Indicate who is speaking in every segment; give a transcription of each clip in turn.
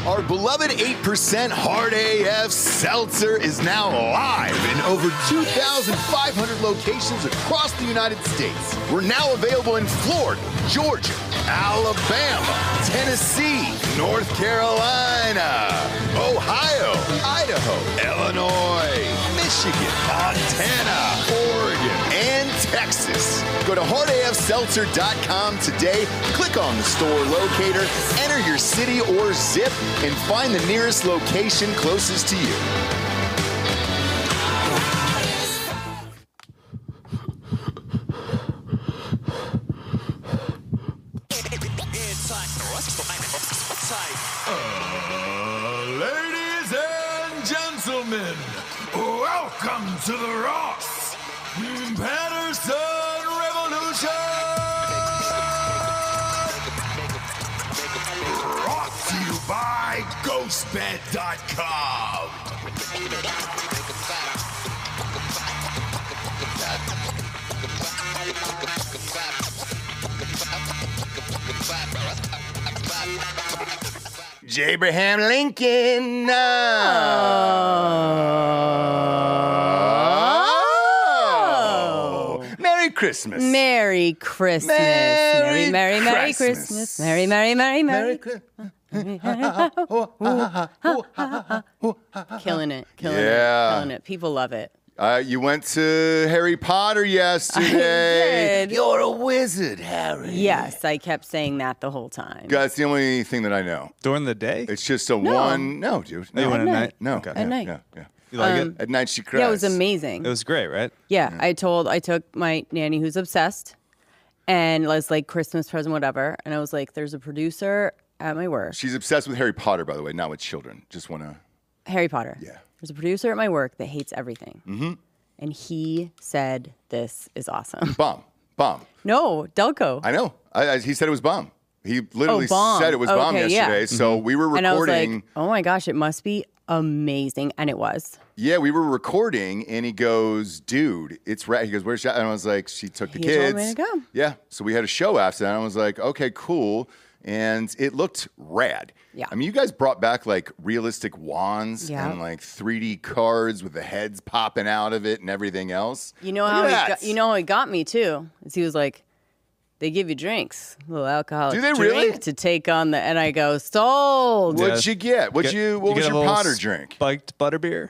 Speaker 1: Our beloved 8% Hard AF Seltzer is now live in over 2,500 locations across the United States. We're now available in Florida, Georgia, Alabama, Tennessee, North Carolina, Ohio, Idaho, Illinois, Michigan, Montana, Oregon, and Texas. Go to hardafseltzer.com today, click on the store locator, enter your city or zip, and find the nearest location closest to you.
Speaker 2: Ladies and gentlemen, welcome to the Ross Patterson Revolution! Brought to you by GhostBed.com.
Speaker 1: Abraham Lincoln. Merry Christmas.
Speaker 3: Merry Christmas. Merry, Merry, Merry Christmas. Merry, Merry, Merry, Merry Christmas. Killing it. Killing it. People love it.
Speaker 1: You went to Harry Potter yesterday.
Speaker 3: I did.
Speaker 1: You're a wizard, Harry.
Speaker 3: Yes, I kept saying that the whole time.
Speaker 1: That's the only thing that I know.
Speaker 4: During the day?
Speaker 1: It's just a one. No, dude.
Speaker 4: No, you went at night?
Speaker 1: No.
Speaker 4: Okay.
Speaker 3: At night.
Speaker 1: Yeah.
Speaker 4: You like it?
Speaker 1: At night she cries.
Speaker 3: Yeah, it was amazing.
Speaker 4: It was great, right?
Speaker 3: Yeah, I took my nanny who's obsessed, and was like Christmas present, whatever. And I was like, there's a producer at my work.
Speaker 1: She's obsessed with Harry Potter, by the way, not with children. Just want to.
Speaker 3: Harry Potter.
Speaker 1: Yeah.
Speaker 3: There's a producer at my work that hates everything. Mm-hmm. And he said, this is awesome.
Speaker 1: Bomb.
Speaker 3: No, Delco.
Speaker 1: I know. He said it was bomb. He literally
Speaker 3: bomb.
Speaker 1: said it was bomb
Speaker 3: Okay,
Speaker 1: yesterday.
Speaker 3: yeah.
Speaker 1: So we were recording.
Speaker 3: And I was like, oh my gosh, it must be amazing. And it was.
Speaker 1: Yeah, we were recording, and he goes, dude, it's rad. He goes, where's Sha-? And I was like, she took the
Speaker 3: He
Speaker 1: kids.
Speaker 3: told me to go.
Speaker 1: Yeah, so we had a show after that. And I was like, okay, cool. And it looked rad.
Speaker 3: Yeah.
Speaker 1: I mean, you guys brought back like realistic wands
Speaker 3: Yeah.
Speaker 1: and like 3D cards with the heads popping out of it and everything else.
Speaker 3: You know
Speaker 1: Look
Speaker 3: how
Speaker 1: at that.
Speaker 3: he got me too? Is he was like, they give you drinks, a little alcoholic
Speaker 1: Do they
Speaker 3: drink
Speaker 1: really?
Speaker 3: to take on the, and I go, sold.
Speaker 1: What'd you get? What was
Speaker 4: get
Speaker 1: your
Speaker 4: a little
Speaker 1: Potter drink?
Speaker 4: Spiked butterbeer.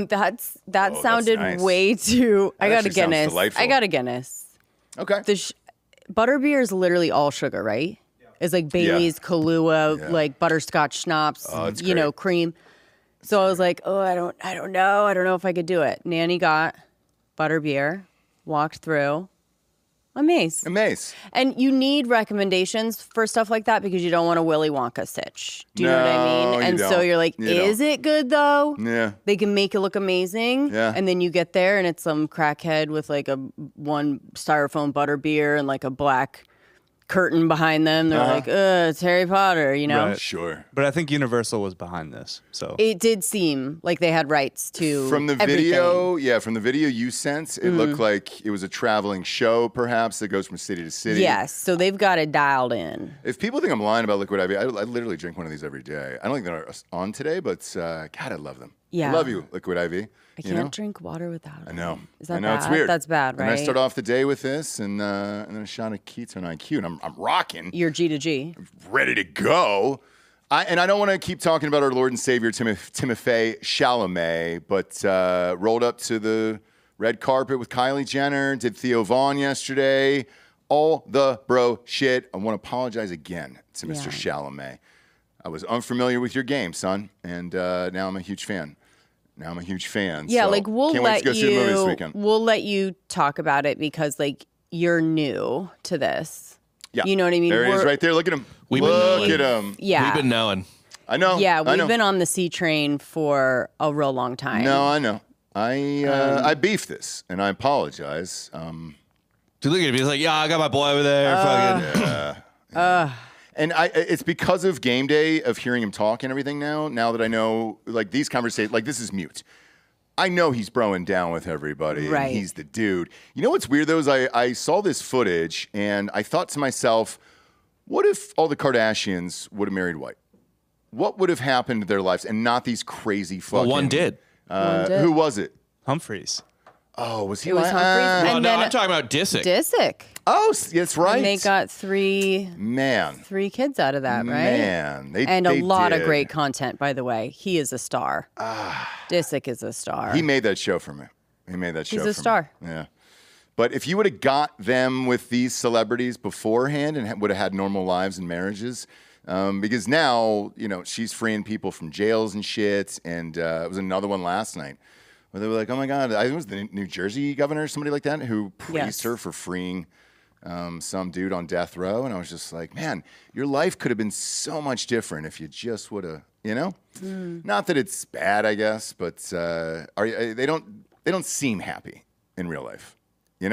Speaker 3: That sounded
Speaker 1: nice.
Speaker 3: way too, I got a
Speaker 1: actually sounds
Speaker 3: Guinness.
Speaker 1: delightful.
Speaker 3: I got a Guinness.
Speaker 1: Okay.
Speaker 3: Butterbeer is literally all sugar, right? It's like Bailey's, Kahlua,
Speaker 1: Yeah.
Speaker 3: like butterscotch schnapps,
Speaker 1: it's
Speaker 3: know,
Speaker 1: great.
Speaker 3: cream. So I was like, oh, I don't know. I don't know if I could do it. Nanny got butterbeer, walked through. Amazed. And you need recommendations for stuff like that because you don't want a Willy Wonka stitch. Do you know what I
Speaker 1: No,
Speaker 3: mean?
Speaker 1: you
Speaker 3: And so
Speaker 1: don't.
Speaker 3: you're like,
Speaker 1: You
Speaker 3: is
Speaker 1: don't.
Speaker 3: it good though?
Speaker 1: Yeah.
Speaker 3: They can make it look amazing.
Speaker 1: Yeah.
Speaker 3: And then you get there and it's some crackhead with like a one styrofoam butterbeer and like a black curtain behind them. They're like, it's Harry Potter, you know?
Speaker 4: Right.
Speaker 1: Sure.
Speaker 4: But I think Universal was behind this. So
Speaker 3: It did seem like they had rights to
Speaker 1: From the
Speaker 3: everything.
Speaker 1: video you sent, it looked like it was a traveling show, perhaps, that goes from city to city.
Speaker 3: Yes, so they've got it dialed in.
Speaker 1: If people think I'm lying about Liquid IV, I literally drink one of these every day. I don't think they're on today, but God, I love them.
Speaker 3: Yeah.
Speaker 1: I love you, Liquid IV.
Speaker 3: I can't drink water without it.
Speaker 1: I know.
Speaker 3: Is that
Speaker 1: I know,
Speaker 3: bad?
Speaker 1: it's weird.
Speaker 3: That's bad, right?
Speaker 1: And I start off the day with this, and then a shot of Ketone IQ, and I'm rocking,
Speaker 3: You're G to G.
Speaker 1: ready to go. I don't want to keep talking about our Lord and Savior, Timothée Chalamet, but rolled up to the red carpet with Kylie Jenner, did Theo Vaughn yesterday, all the bro shit. I want to apologize again to Mr. Chalamet. I was unfamiliar with your game, son, and now I'm a huge fan.
Speaker 3: Yeah,
Speaker 1: so
Speaker 3: like we'll
Speaker 1: can't wait
Speaker 3: let
Speaker 1: to go see the movie this
Speaker 3: you
Speaker 1: weekend.
Speaker 3: we'll let you talk about it because like you're new to this.
Speaker 1: Yeah.
Speaker 3: You know what I mean?
Speaker 1: There he is right there. Look at him. Look at him.
Speaker 3: Yeah.
Speaker 5: We've been knowing.
Speaker 1: I know.
Speaker 3: Yeah,
Speaker 1: I know.
Speaker 3: we've been on the C train for a real long time.
Speaker 1: No, I know. I beefed this, and I apologize.
Speaker 5: Dude, look at him. He's like, yeah, I got my boy over there. Fucking.
Speaker 1: And it's because of game day of hearing him talk and everything now that I know, like, these conversations, like, this is mute. I know he's broing down with everybody.
Speaker 3: Right.
Speaker 1: And he's the dude. You know what's weird, though, is I saw this footage, and I thought to myself, what if all the Kardashians would have married white? what would have happened to their lives, and not these crazy fucking.
Speaker 5: Well, one did.
Speaker 1: Who was it?
Speaker 4: Humphreys.
Speaker 1: Oh, was he?
Speaker 3: It was Humphreys.
Speaker 5: Well,
Speaker 3: And
Speaker 5: no,
Speaker 3: then
Speaker 5: I'm talking about Disick.
Speaker 3: Disick.
Speaker 1: Oh, that's right.
Speaker 3: And they got three kids out of that, right?
Speaker 1: Man, they
Speaker 3: a lot
Speaker 1: did.
Speaker 3: of great content, by the way. He is a star. Disick is a star.
Speaker 1: He made that show for me. He's
Speaker 3: a star.
Speaker 1: Yeah. But if you would have got them with these celebrities beforehand and would have had normal lives and marriages, because now, she's freeing people from jails and shit. And it was another one last night where they were like, oh my God, I think it was the New Jersey governor, somebody like that, who praised her for freeing some dude on death row. And I was just like, man, your life could have been so much different if you just would have, Not that it's bad, I guess, but they don't seem happy in real life. When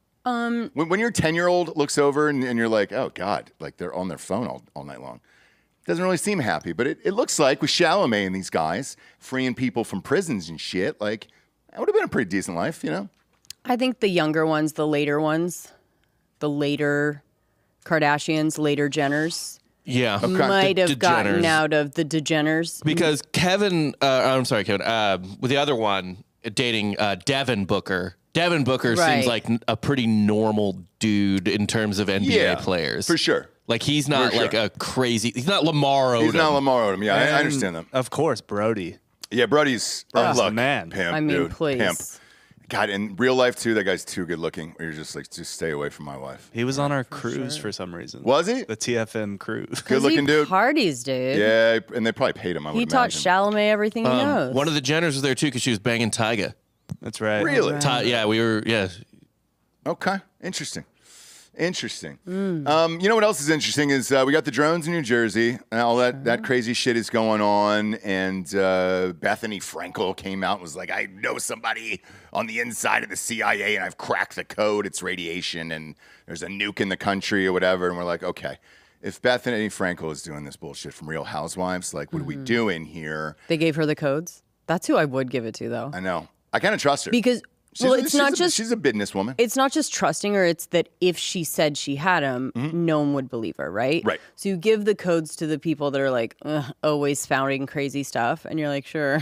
Speaker 1: your 10-year-old looks over and you're like, oh God, like they're on their phone all night long. It doesn't really seem happy, but it looks like with Chalamet and these guys freeing people from prisons and shit, like that would have been a pretty decent life,
Speaker 3: I think the younger ones, the later ones, the later Kardashians, later Jenners, might have gotten out of the DeGenners.
Speaker 5: Because Kevin, I'm sorry, Kevin, with the other one dating Devin Booker. Devin Booker seems like a pretty normal dude in terms of NBA players.
Speaker 1: For sure.
Speaker 5: Like, he's not like a crazy... He's not Lamar Odom.
Speaker 1: He's not Lamar Odom. Yeah, I understand that.
Speaker 4: Of course, Brody.
Speaker 1: Yeah, Brody's...
Speaker 4: Look, man.
Speaker 1: Pimp,
Speaker 3: I mean,
Speaker 1: dude.
Speaker 3: please.
Speaker 1: Pimp. God, in real life, too, that guy's too good looking. You're just like, just stay away from my wife.
Speaker 4: He was on our cruise for some reason.
Speaker 1: Was he?
Speaker 4: The TFM cruise.
Speaker 1: Good looking dude.
Speaker 3: Parties, dude.
Speaker 1: Yeah, and they probably paid him, I would
Speaker 3: He taught
Speaker 1: imagine.
Speaker 3: Chalamet everything he knows.
Speaker 5: One of the Jenners was there, too, because she was banging Tyga.
Speaker 4: That's right.
Speaker 1: Really?
Speaker 5: Yeah, we were... Yeah.
Speaker 1: Okay, interesting. You know what else is interesting is we got the drones in New Jersey, and all that crazy shit is going on. And Bethany Frankel came out and was like, I know somebody on the inside of the CIA, and I've cracked the code. It's radiation, and there's a nuke in the country or whatever. And we're like, okay, if Bethany Frankel is doing this bullshit from Real Housewives, like, what are we doing here?
Speaker 3: They gave her the codes. That's who I would give it to, though.
Speaker 1: I know. I kind of trust her.
Speaker 3: Because... she's
Speaker 1: a businesswoman.
Speaker 3: It's not just trusting her. It's that if she said she had them, no one would believe her, right?
Speaker 1: Right.
Speaker 3: So you give the codes to the people that are like always spouting crazy stuff, and you're like, sure,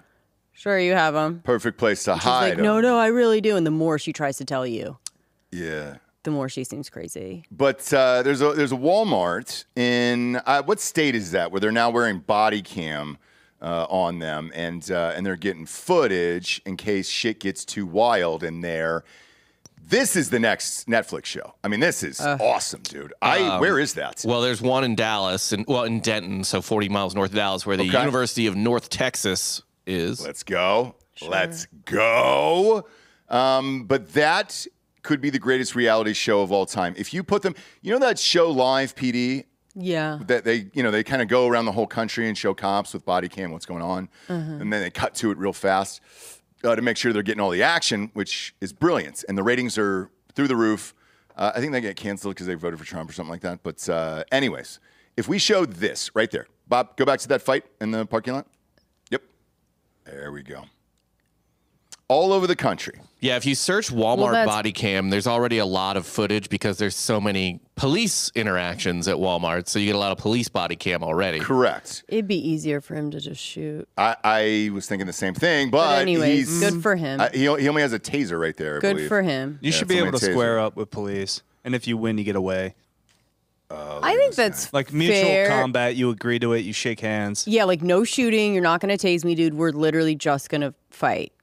Speaker 3: you have them.
Speaker 1: Perfect place to hide.
Speaker 3: Like, no, I really do. And the more she tries to tell you,
Speaker 1: the
Speaker 3: more she seems crazy.
Speaker 1: But there's a Walmart in what state is that where they're now wearing body cam on them, and they're getting footage in case shit gets too wild in there. This is the next Netflix show. I mean, this is awesome, dude. Where is that?
Speaker 5: Well, there's one in Dallas, in Denton, so 40 miles north of Dallas, where the University of North Texas is.
Speaker 1: Let's go. Sure. Let's go. But that could be the greatest reality show of all time. If you put them, that show Live PD?
Speaker 3: Yeah.
Speaker 1: That they kind of go around the whole country and show cops with body cam what's going on. And then they cut to it real fast to make sure they're getting all the action, which is brilliant. And the ratings are through the roof. I think they get canceled because they voted for Trump or something like that. But anyways, if we showed this right there, Bob, go back to that fight in the parking lot. Yep. There we go. All over the country.
Speaker 5: Yeah, if you search Walmart body cam, there's already a lot of footage because there's so many police interactions at Walmart, so you get a lot of police body cam already.
Speaker 1: Correct.
Speaker 3: It'd be easier for him to just shoot.
Speaker 1: I was thinking the same thing, but
Speaker 3: anyways, good for him.
Speaker 1: He only has a taser right there, I believe.
Speaker 3: Good for him.
Speaker 4: You should be able to square up with police, and if you win, you get away.
Speaker 3: I think that's
Speaker 4: like mutual combat. You agree to it. You shake hands.
Speaker 3: Yeah, like no shooting. You're not going to tase me, dude. We're literally just going to fight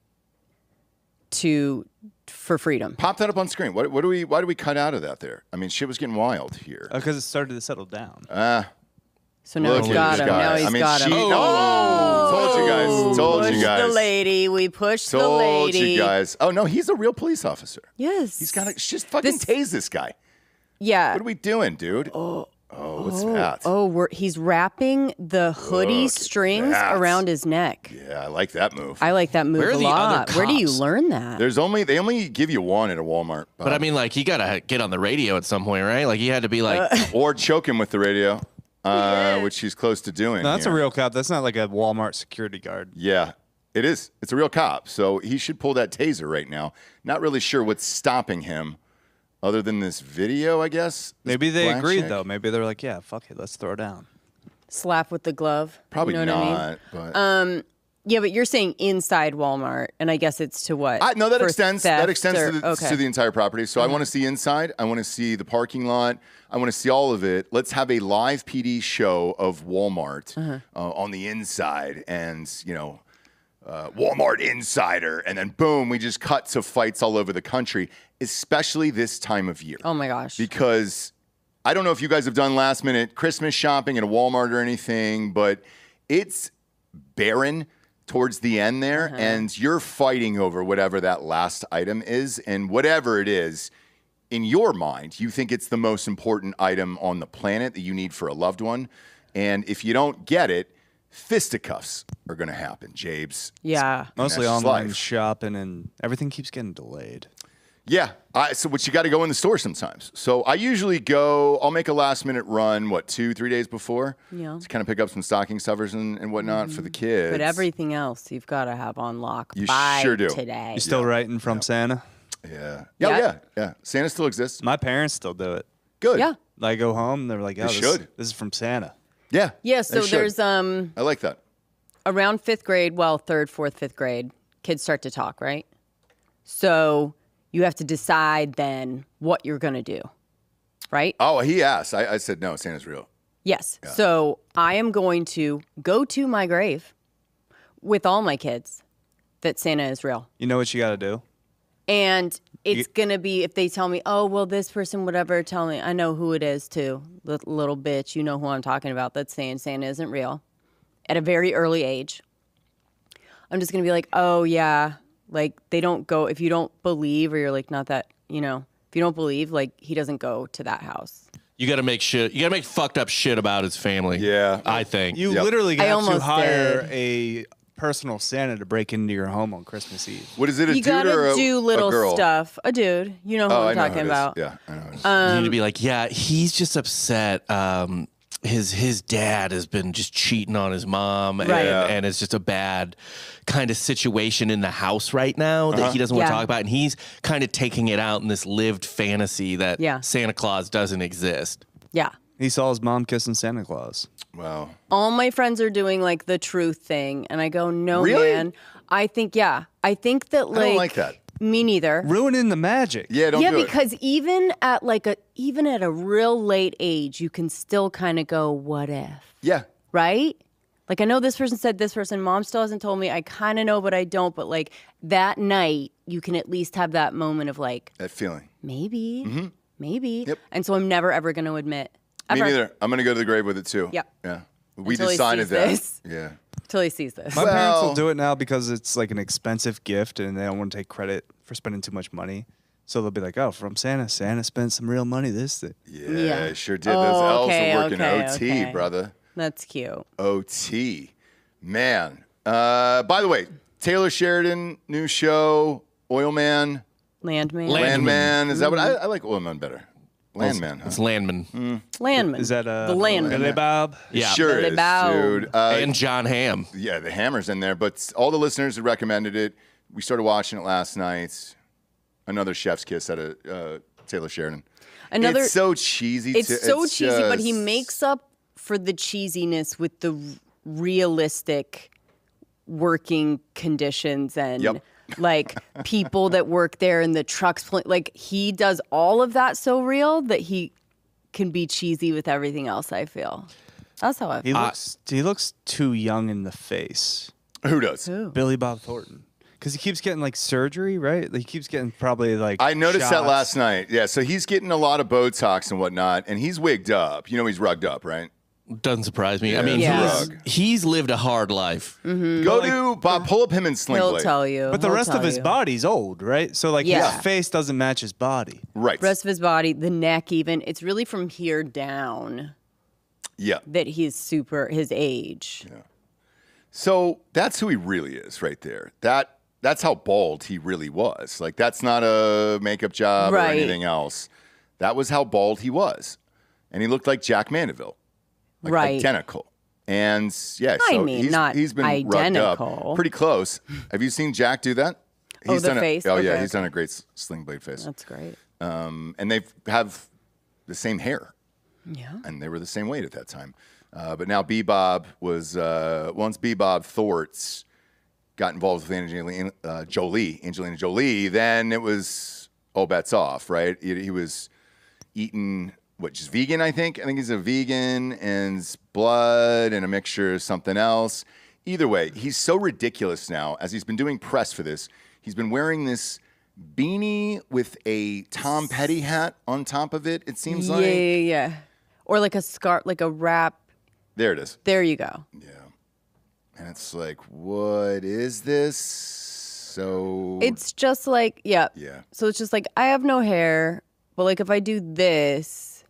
Speaker 3: for freedom.
Speaker 1: Pop that up on screen. Why do we cut out of that there? I mean, shit was getting wild here.
Speaker 4: Because it started to settle down.
Speaker 3: So now he's got him. Now he's got him.
Speaker 1: Told you guys. Told you guys.
Speaker 3: Pushed the lady. We pushed the
Speaker 1: Told
Speaker 3: lady.
Speaker 1: you guys. Oh no, he's a real police officer.
Speaker 3: Yes.
Speaker 1: He's got to just fucking tase this guy.
Speaker 3: Yeah.
Speaker 1: What are we doing, dude? What's that?
Speaker 3: He's wrapping the hoodie strings around his neck.
Speaker 1: Yeah, I like that move.
Speaker 3: I like that move a lot. Where do you learn that?
Speaker 1: They only give you one at a Walmart.
Speaker 5: But I mean, like, you gotta get on the radio at some point, right? Like, he had to be like,
Speaker 1: or choke him with the radio, which he's close to doing.
Speaker 4: No, that's a real cop. That's not like a Walmart security guard.
Speaker 1: Yeah, it is. It's a real cop. So he should pull that taser right now. Not really sure what's stopping him. Other than this video, I guess.
Speaker 4: Maybe they agreed, though. Maybe they're like, yeah, fuck it, let's throw down.
Speaker 3: Slap with the glove.
Speaker 1: Probably
Speaker 3: you know
Speaker 1: not.
Speaker 3: What I mean?
Speaker 1: But
Speaker 3: yeah, but you're saying inside Walmart, and I guess it's to what?
Speaker 1: No, that
Speaker 3: For
Speaker 1: extends.
Speaker 3: theft
Speaker 1: That extends
Speaker 3: or-
Speaker 1: to the entire property. So I want to see inside. I want to see the parking lot. I want to see all of it. Let's have a live PD show of Walmart on the inside, and Walmart Insider, and then boom, we just cut to fights all over the country, especially this time of year.
Speaker 3: Oh my gosh!
Speaker 1: Because I don't know if you guys have done last minute Christmas shopping at a Walmart or anything, but it's barren towards the end there, and you're fighting over whatever that last item is, and whatever it is, in your mind, you think it's the most important item on the planet that you need for a loved one, and if you don't get it, fisticuffs are going to happen, Jabes.
Speaker 3: Yeah.
Speaker 4: Mostly
Speaker 1: that's just
Speaker 4: online
Speaker 1: life.
Speaker 4: shopping, and everything keeps getting delayed.
Speaker 1: Yeah, so but you got to go in the store sometimes. So I usually I'll make a last minute run, 2-3 days before?
Speaker 3: Yeah.
Speaker 1: To kind of pick up some stocking stuffers and whatnot for the kids.
Speaker 3: But everything else you've got to have on lock
Speaker 1: You
Speaker 3: by
Speaker 1: sure do.
Speaker 3: today.
Speaker 4: You still writing from Santa?
Speaker 1: Yeah.
Speaker 3: Yeah.
Speaker 1: Yeah. Santa still exists.
Speaker 4: My parents still do it.
Speaker 1: Good.
Speaker 3: Yeah.
Speaker 4: I go home, they're like, "Oh,
Speaker 1: should.
Speaker 4: this is from Santa."
Speaker 1: Yeah.
Speaker 3: Yeah,
Speaker 1: they
Speaker 3: so
Speaker 1: should.
Speaker 3: there's
Speaker 1: I like that.
Speaker 3: around 5th grade, well, 3rd, 4th, 5th grade, kids start to talk, right? So you have to decide then what you're going to do, right?
Speaker 1: Oh, he asked. I said, no, Santa's real.
Speaker 3: Yes. So I am going to go to my grave with all my kids that Santa is real.
Speaker 4: You know what you got to do?
Speaker 3: And it's going to be, if they tell me, oh, well, this person, whatever, tell me, I know who it is too. Little bitch, you know who I'm talking about, that's saying Santa isn't real. At a very early age, I'm just going to be like, oh, yeah. Like, they don't go, if you don't believe, or you're like, not that, if you don't believe, like, he doesn't go to that house.
Speaker 5: You got to make fucked up shit about his family.
Speaker 1: Yeah.
Speaker 5: I think.
Speaker 4: You literally
Speaker 3: I
Speaker 4: got to
Speaker 3: almost
Speaker 4: hire
Speaker 3: did.
Speaker 4: a personal Santa to break into your home on Christmas Eve.
Speaker 1: What is it, a
Speaker 3: You
Speaker 1: dude
Speaker 3: got
Speaker 1: or
Speaker 3: to
Speaker 1: a
Speaker 3: do little
Speaker 1: girl?
Speaker 3: stuff. A dude. You know who
Speaker 1: Oh, I
Speaker 3: I'm
Speaker 1: know who
Speaker 3: talking
Speaker 1: it is.
Speaker 3: about.
Speaker 1: Yeah, I know who it is.
Speaker 5: You need to be like, yeah, he's just upset. His dad has been just cheating on his mom,
Speaker 3: Right.
Speaker 5: and it's just a bad kind of situation in the house right now that he doesn't want to
Speaker 3: Yeah.
Speaker 5: talk about, and he's kind of taking it out in this lived fantasy that
Speaker 3: Yeah.
Speaker 5: Santa Claus doesn't exist.
Speaker 3: Yeah.
Speaker 4: He saw his mom kissing Santa Claus.
Speaker 1: Wow.
Speaker 3: All my friends are doing like the truth thing. And I go, no,
Speaker 1: Really?
Speaker 3: man. I think that
Speaker 1: I don't like that.
Speaker 3: Me neither.
Speaker 4: Ruining the magic.
Speaker 1: Yeah, don't do it.
Speaker 3: Because even at a real late age, you can still kind of go, what if?
Speaker 1: Yeah.
Speaker 3: Right? Like, I know this person said this person, mom still hasn't told me. I kind of know, but I don't. But like that night, you can at least have that moment of like,
Speaker 1: That feeling.
Speaker 3: maybe.
Speaker 1: Yep.
Speaker 3: And so I'm never ever going to admit. Ever.
Speaker 1: Me neither. I'm going to go to the grave with it too.
Speaker 3: Yep.
Speaker 1: Yeah. We
Speaker 3: Until he
Speaker 1: decided
Speaker 3: sees
Speaker 1: that.
Speaker 3: this.
Speaker 1: Yeah.
Speaker 3: Till he sees this.
Speaker 4: My parents
Speaker 1: Well-
Speaker 4: will do it now because it's like an expensive gift and they don't want to take credit for spending too much money. So they'll be like, oh, from Santa. Santa spent some real money this day.
Speaker 1: Yeah, sure did.
Speaker 3: Oh,
Speaker 1: Those elves
Speaker 3: okay,
Speaker 1: are working
Speaker 3: okay,
Speaker 1: OT,
Speaker 3: okay.
Speaker 1: brother.
Speaker 3: That's cute.
Speaker 1: OT. Man. By the way, Taylor Sheridan, new show, Oil Man,
Speaker 3: Landman.
Speaker 1: Landman. Is that what I like Oil Man better? Landman, huh?
Speaker 5: It's Landman
Speaker 3: Landman.
Speaker 4: Is that
Speaker 3: the Landman?
Speaker 4: Billy Bob?
Speaker 5: Yeah.
Speaker 1: Sure
Speaker 3: Billy
Speaker 1: is,
Speaker 3: Bow.
Speaker 1: dude.
Speaker 5: and John Hamm.
Speaker 1: Yeah, the hammer's in there, but all the listeners had recommended it. We started watching it last night. Another chef's kiss out of Taylor Sheridan. It's so cheesy.
Speaker 3: It's so cheesy, but he
Speaker 1: just-
Speaker 3: makes up for the cheesiness with the realistic working conditions and
Speaker 1: Yep.
Speaker 3: like people that work there and the trucks. Like he does all of that so real that he can be cheesy with everything else. I feel that's how I feel.
Speaker 4: He looks too young in the face.
Speaker 1: Who does?
Speaker 4: Billy Bob Thornton. Because he keeps getting like surgery, right? Like, he keeps getting probably like.
Speaker 1: I noticed that
Speaker 4: shots.
Speaker 1: last night. Yeah, so he's getting a lot of Botox and whatnot, and he's wigged up. You know, he's rugged up, right?
Speaker 5: Doesn't surprise me. I
Speaker 1: Yeah,
Speaker 5: mean,
Speaker 3: Yeah.
Speaker 1: drug.
Speaker 5: he's lived a hard life.
Speaker 1: Go to Bob. Pull up him in Sling
Speaker 3: He'll
Speaker 1: Blade.
Speaker 3: tell you.
Speaker 4: But the
Speaker 3: He'll
Speaker 4: rest of
Speaker 3: tell
Speaker 4: his
Speaker 3: you.
Speaker 4: body's old, right? So like
Speaker 3: Yeah.
Speaker 4: his face doesn't match his body.
Speaker 1: Right.
Speaker 3: rest of his body, the neck, even it's really from here down
Speaker 1: Yeah.
Speaker 3: that he's super his age.
Speaker 1: So that's who he really is, right there. That's how bald he really was. Like that's not a makeup job or
Speaker 3: Right.
Speaker 1: anything else. That was how bald he was, and he looked like Jack Mandeville, like
Speaker 3: Right.
Speaker 1: identical. And yeah,
Speaker 3: I
Speaker 1: so
Speaker 3: mean,
Speaker 1: he's,
Speaker 3: not
Speaker 1: he's been rugged
Speaker 3: identical.
Speaker 1: up, pretty close. Have you seen Jack do that?
Speaker 3: Oh,
Speaker 1: He's
Speaker 3: the
Speaker 1: done
Speaker 3: face?
Speaker 1: Oh yeah,
Speaker 3: Okay,
Speaker 1: he's done a great Sling Blade face.
Speaker 3: That's great.
Speaker 1: And they have the same hair.
Speaker 3: Yeah.
Speaker 1: And they were the same weight at that time. But now Bebob was once Bebob Thorts got involved with Angelina Jolie, then it was all bets off, right? He was eating just vegan, I think. I think he's a vegan and blood and a mixture of something else. Either way, he's so ridiculous now. As he's been doing press for this, he's been wearing this beanie with a Tom Petty hat on top of it. It seems like
Speaker 3: yeah, or like a scarf, like a wrap.
Speaker 1: There it is.
Speaker 3: There you go.
Speaker 1: Yeah. And it's like, what is this? So
Speaker 3: it's just like, yeah. So it's just like, I have no hair, but like if I do this,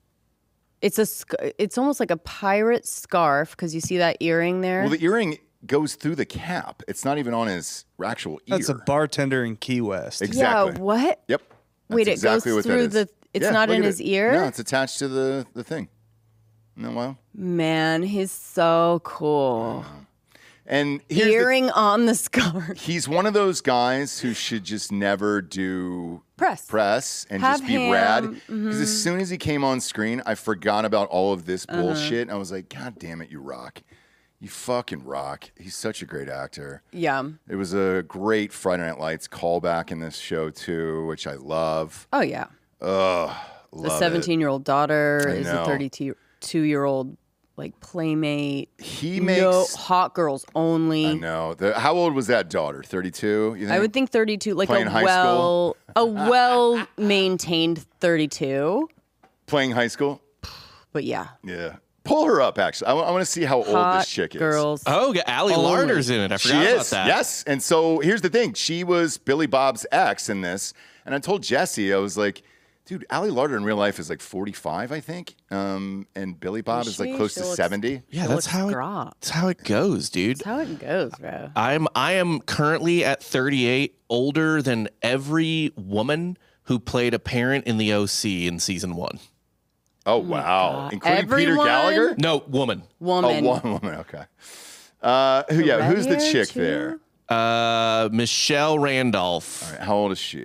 Speaker 3: it's almost like a pirate scarf because you see that earring there.
Speaker 1: Well, the earring goes through the cap. It's not even on his actual ear.
Speaker 4: That's a bartender in Key West.
Speaker 1: Exactly.
Speaker 3: Yeah. What?
Speaker 1: Yep.
Speaker 3: Wait, it
Speaker 1: exactly
Speaker 3: goes through the. It's not in his ear.
Speaker 1: No, it's attached to the thing. No, well.
Speaker 3: Man, he's so cool.
Speaker 1: And
Speaker 3: earring on the scarf.
Speaker 1: He's one of those guys who should just never do press and
Speaker 3: Have
Speaker 1: just be
Speaker 3: him.
Speaker 1: rad. Because as soon as he came on screen, I forgot about all of this bullshit. And I was like, God damn it, you rock. You fucking rock. He's such a great actor.
Speaker 3: Yeah.
Speaker 1: It was a great Friday Night Lights callback in this show, too, which I love.
Speaker 3: Oh, yeah.
Speaker 1: Ugh.
Speaker 3: The 17-year-old daughter is a 32-year-old like playmate.
Speaker 1: He makes
Speaker 3: hot girls only.
Speaker 1: I know. How old was that daughter? 32? You think?
Speaker 3: I would think 32. Like
Speaker 1: Playing high school?
Speaker 3: a well-maintained 32.
Speaker 1: Playing high school?
Speaker 3: But yeah.
Speaker 1: Yeah. Pull her up, actually. I want to see how old this chick is.
Speaker 3: Girls.
Speaker 5: Oh, Ali Larder's in it. I forgot about that.
Speaker 1: Yes. And so here's the thing. She was Billy Bob's ex in this. And I told Jesse, I was like, dude, Ali Larder in real life is like 45, I think. And Billy Bob is like close to 70.
Speaker 5: Yeah, that's how it goes, dude.
Speaker 3: That's how it goes, bro.
Speaker 5: I am currently at 38, older than every woman who played a parent in the OC in season 1.
Speaker 1: Oh, wow. Including
Speaker 3: Everyone?
Speaker 1: Peter Gallagher?
Speaker 5: No, woman.
Speaker 3: Woman.
Speaker 1: Oh, woman. Okay. Who's the chick there?
Speaker 5: Michelle Randolph.
Speaker 1: All right, how old is she?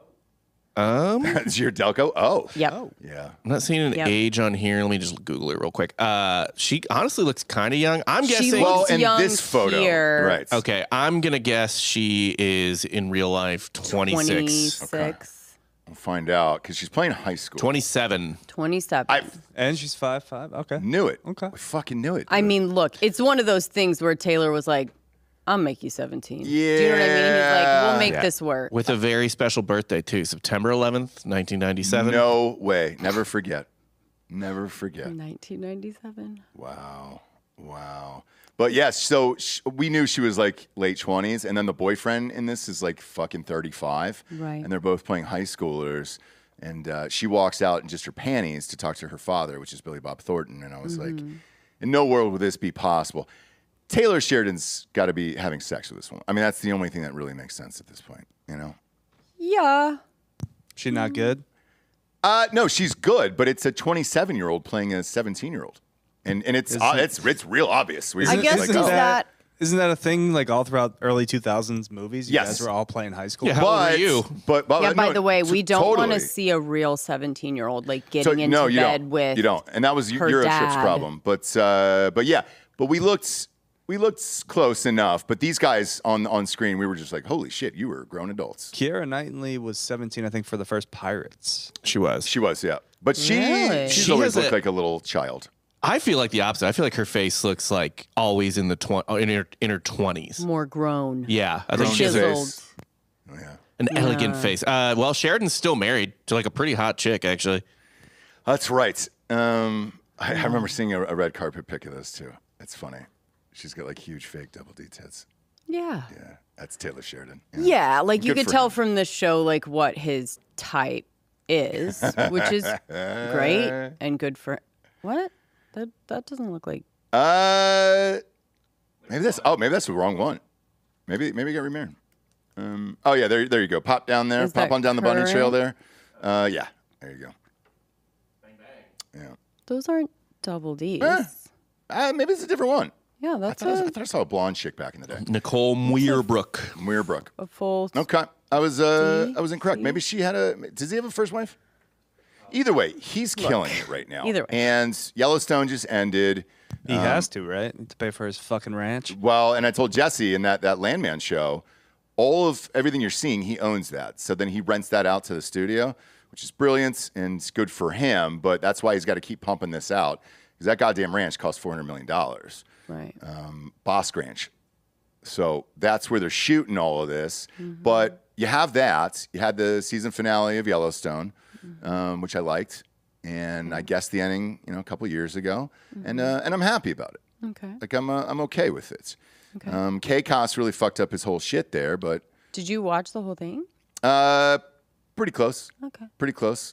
Speaker 1: Is your Delco? Oh.
Speaker 3: Yep.
Speaker 1: Yeah.
Speaker 5: I'm not seeing an age on here. Let me just Google it real quick. She honestly looks kind of young. I'm guessing.
Speaker 3: She looks
Speaker 1: in
Speaker 3: young
Speaker 1: this photo.
Speaker 3: here.
Speaker 1: Right.
Speaker 5: Okay, I'm going to guess she is in real life 26.
Speaker 3: 26.
Speaker 1: Okay. We'll find out because she's playing high school.
Speaker 5: 27.
Speaker 3: 27.
Speaker 4: And she's 5'5". Okay.
Speaker 1: Knew it.
Speaker 4: Okay.
Speaker 1: I fucking knew it. Dude.
Speaker 3: I mean, look, it's one of those things where Taylor was like, I'll make you 17.
Speaker 1: Yeah.
Speaker 3: Do you know what I mean? He's like, we'll make this work.
Speaker 5: With a very special birthday, too. September 11th, 1997.
Speaker 1: No way. Never forget. Never forget.
Speaker 3: 1997.
Speaker 1: Wow. But yes, so we knew she was like late 20s, and then the boyfriend in this is like fucking 35.
Speaker 3: Right.
Speaker 1: And they're both playing high schoolers. And she walks out in just her panties to talk to her father, which is Billy Bob Thornton. And I was like, in no world would this be possible. Taylor Sheridan's got to be having sex with this woman. I mean, that's the only thing that really makes sense at this point, you know?
Speaker 3: Yeah.
Speaker 4: She not good?
Speaker 1: No, she's good, but it's a 27-year-old playing a 17-year-old. And it's real obvious.
Speaker 3: I guess
Speaker 1: like,
Speaker 4: Isn't that a thing like all throughout early 2000s movies? You guys were all playing high school.
Speaker 5: Yeah, how old are you?
Speaker 1: But
Speaker 3: Yeah, by
Speaker 1: no,
Speaker 3: the way, we don't want
Speaker 1: totally.
Speaker 3: to see a real 17-year-old like getting into bed with
Speaker 1: you don't. And that was
Speaker 3: her
Speaker 1: your trip's
Speaker 3: dad.
Speaker 1: problem. But yeah, but we looked close enough. But these guys on screen, we were just like, holy shit, you were grown adults.
Speaker 4: Keira Knightley was 17, I think, for the first Pirates.
Speaker 5: She was.
Speaker 1: She was, yeah. But
Speaker 3: Really?
Speaker 1: she's
Speaker 5: She
Speaker 1: always
Speaker 5: has
Speaker 1: looked like a little child.
Speaker 5: I feel like the opposite. I feel like her face looks like always in the in her 20s.
Speaker 3: more grown.
Speaker 5: Yeah, I think
Speaker 1: Grown
Speaker 5: she has
Speaker 3: Chiseled.
Speaker 5: an elegant face. Well, Sheridan's still married to like a pretty hot chick, actually.
Speaker 1: That's right. I remember seeing a red carpet pic of this too. It's funny. She's got like huge fake double D tits.
Speaker 3: Yeah.
Speaker 1: Yeah, that's Taylor Sheridan.
Speaker 3: Yeah, like you
Speaker 1: Good
Speaker 3: could
Speaker 1: for
Speaker 3: tell
Speaker 1: him.
Speaker 3: from this show like what his type is, which is great and good for what? That doesn't look like
Speaker 1: Maybe that's the wrong one. Maybe I got remarried. Oh yeah, there you go. Pop down there.
Speaker 3: Is
Speaker 1: Pop
Speaker 3: that
Speaker 1: on down the bunny
Speaker 3: current?
Speaker 1: trail there. Yeah, there you go. Yeah.
Speaker 3: those aren't double D's.
Speaker 1: Maybe it's a different one.
Speaker 3: Yeah,
Speaker 1: I
Speaker 3: that's
Speaker 1: thought I saw a blonde chick back in the day.
Speaker 5: Nicole Muirbrook.
Speaker 1: Muirbrook.
Speaker 3: a full.
Speaker 1: Okay, I was incorrect. Maybe she had does he have a first wife? Either way, he's killing it right now.
Speaker 3: Either way.
Speaker 1: And Yellowstone just ended.
Speaker 4: He has to, right? To pay for his fucking ranch.
Speaker 1: Well, and I told Jesse in that Landman show, all of everything you're seeing, he owns that. So then he rents that out to the studio, which is brilliant and it's good for him. But that's why he's got to keep pumping this out because that goddamn ranch costs $400 million.
Speaker 3: Right.
Speaker 1: Boss Ranch. So that's where they're shooting all of this. But you have that. You had the season finale of Yellowstone, which I liked. And I guessed the ending, a couple years ago. And I'm happy about it.
Speaker 3: Okay.
Speaker 1: Like I'm okay with it.
Speaker 3: Okay.
Speaker 1: K-Cos really fucked up his whole shit there, but
Speaker 3: Did you watch the whole thing?
Speaker 1: pretty close.
Speaker 3: Okay.
Speaker 1: Pretty close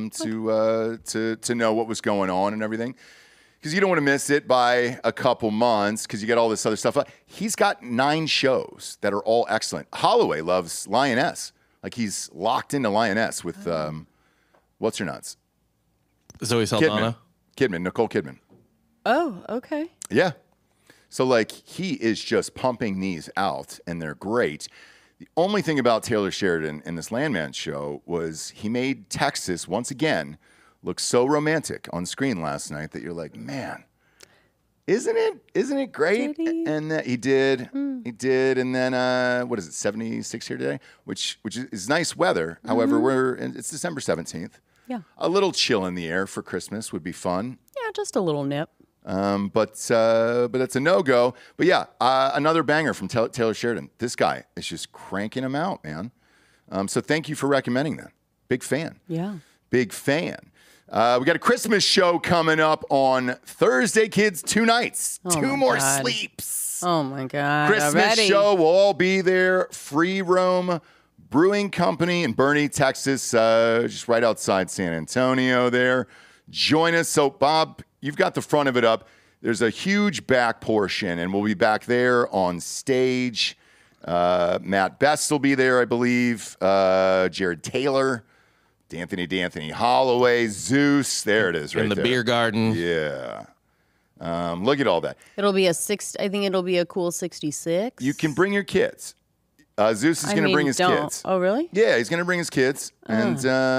Speaker 1: to know what was going on and everything. Because you don't want to miss it by a couple months because you get all this other stuff. He's got 9 shows that are all excellent. Holloway loves Lioness. Like he's locked into Lioness with what's her nuts?
Speaker 5: Zoe Saldana.
Speaker 1: Nicole Kidman.
Speaker 3: Oh, okay.
Speaker 1: Yeah. So like he is just pumping these out and they're great. The only thing about Taylor Sheridan in this Landman show was he made Texas once again look so romantic on screen last night that you're like, man, isn't it great?
Speaker 3: Did he?
Speaker 1: And he did. He did. And then what is it, 76 here today? Which is nice weather. However, it's December 17th.
Speaker 3: Yeah.
Speaker 1: A little chill in the air for Christmas would be fun.
Speaker 3: Yeah, just a little nip.
Speaker 1: But that's a no-go. But yeah, another banger from Taylor Sheridan. This guy is just cranking them out, man. So thank you for recommending that. Big fan.
Speaker 3: Yeah.
Speaker 1: Big fan. We got a Christmas show coming up on Thursday, kids. 2 nights.
Speaker 3: Oh
Speaker 1: 2
Speaker 3: my
Speaker 1: more
Speaker 3: God.
Speaker 1: sleeps.
Speaker 3: Oh my God.
Speaker 1: Christmas
Speaker 3: already.
Speaker 1: show will all be there. Free Roam Brewing Company in Boerne, Texas, just right outside San Antonio there. Join us. So, Bob, you've got the front of it up. There's a huge back portion, and we'll be back there on stage. Matt Best will be there, I believe. Jared Taylor, D'Anthony Holloway, Zeus. There it is, right
Speaker 5: In the
Speaker 1: there.
Speaker 5: beer garden.
Speaker 1: Yeah. Look at all that.
Speaker 3: It'll be I think it'll be a cool 66.
Speaker 1: You can bring your kids. Zeus is going to bring his kids.
Speaker 3: Oh, really?
Speaker 1: Yeah, he's going to bring his kids, and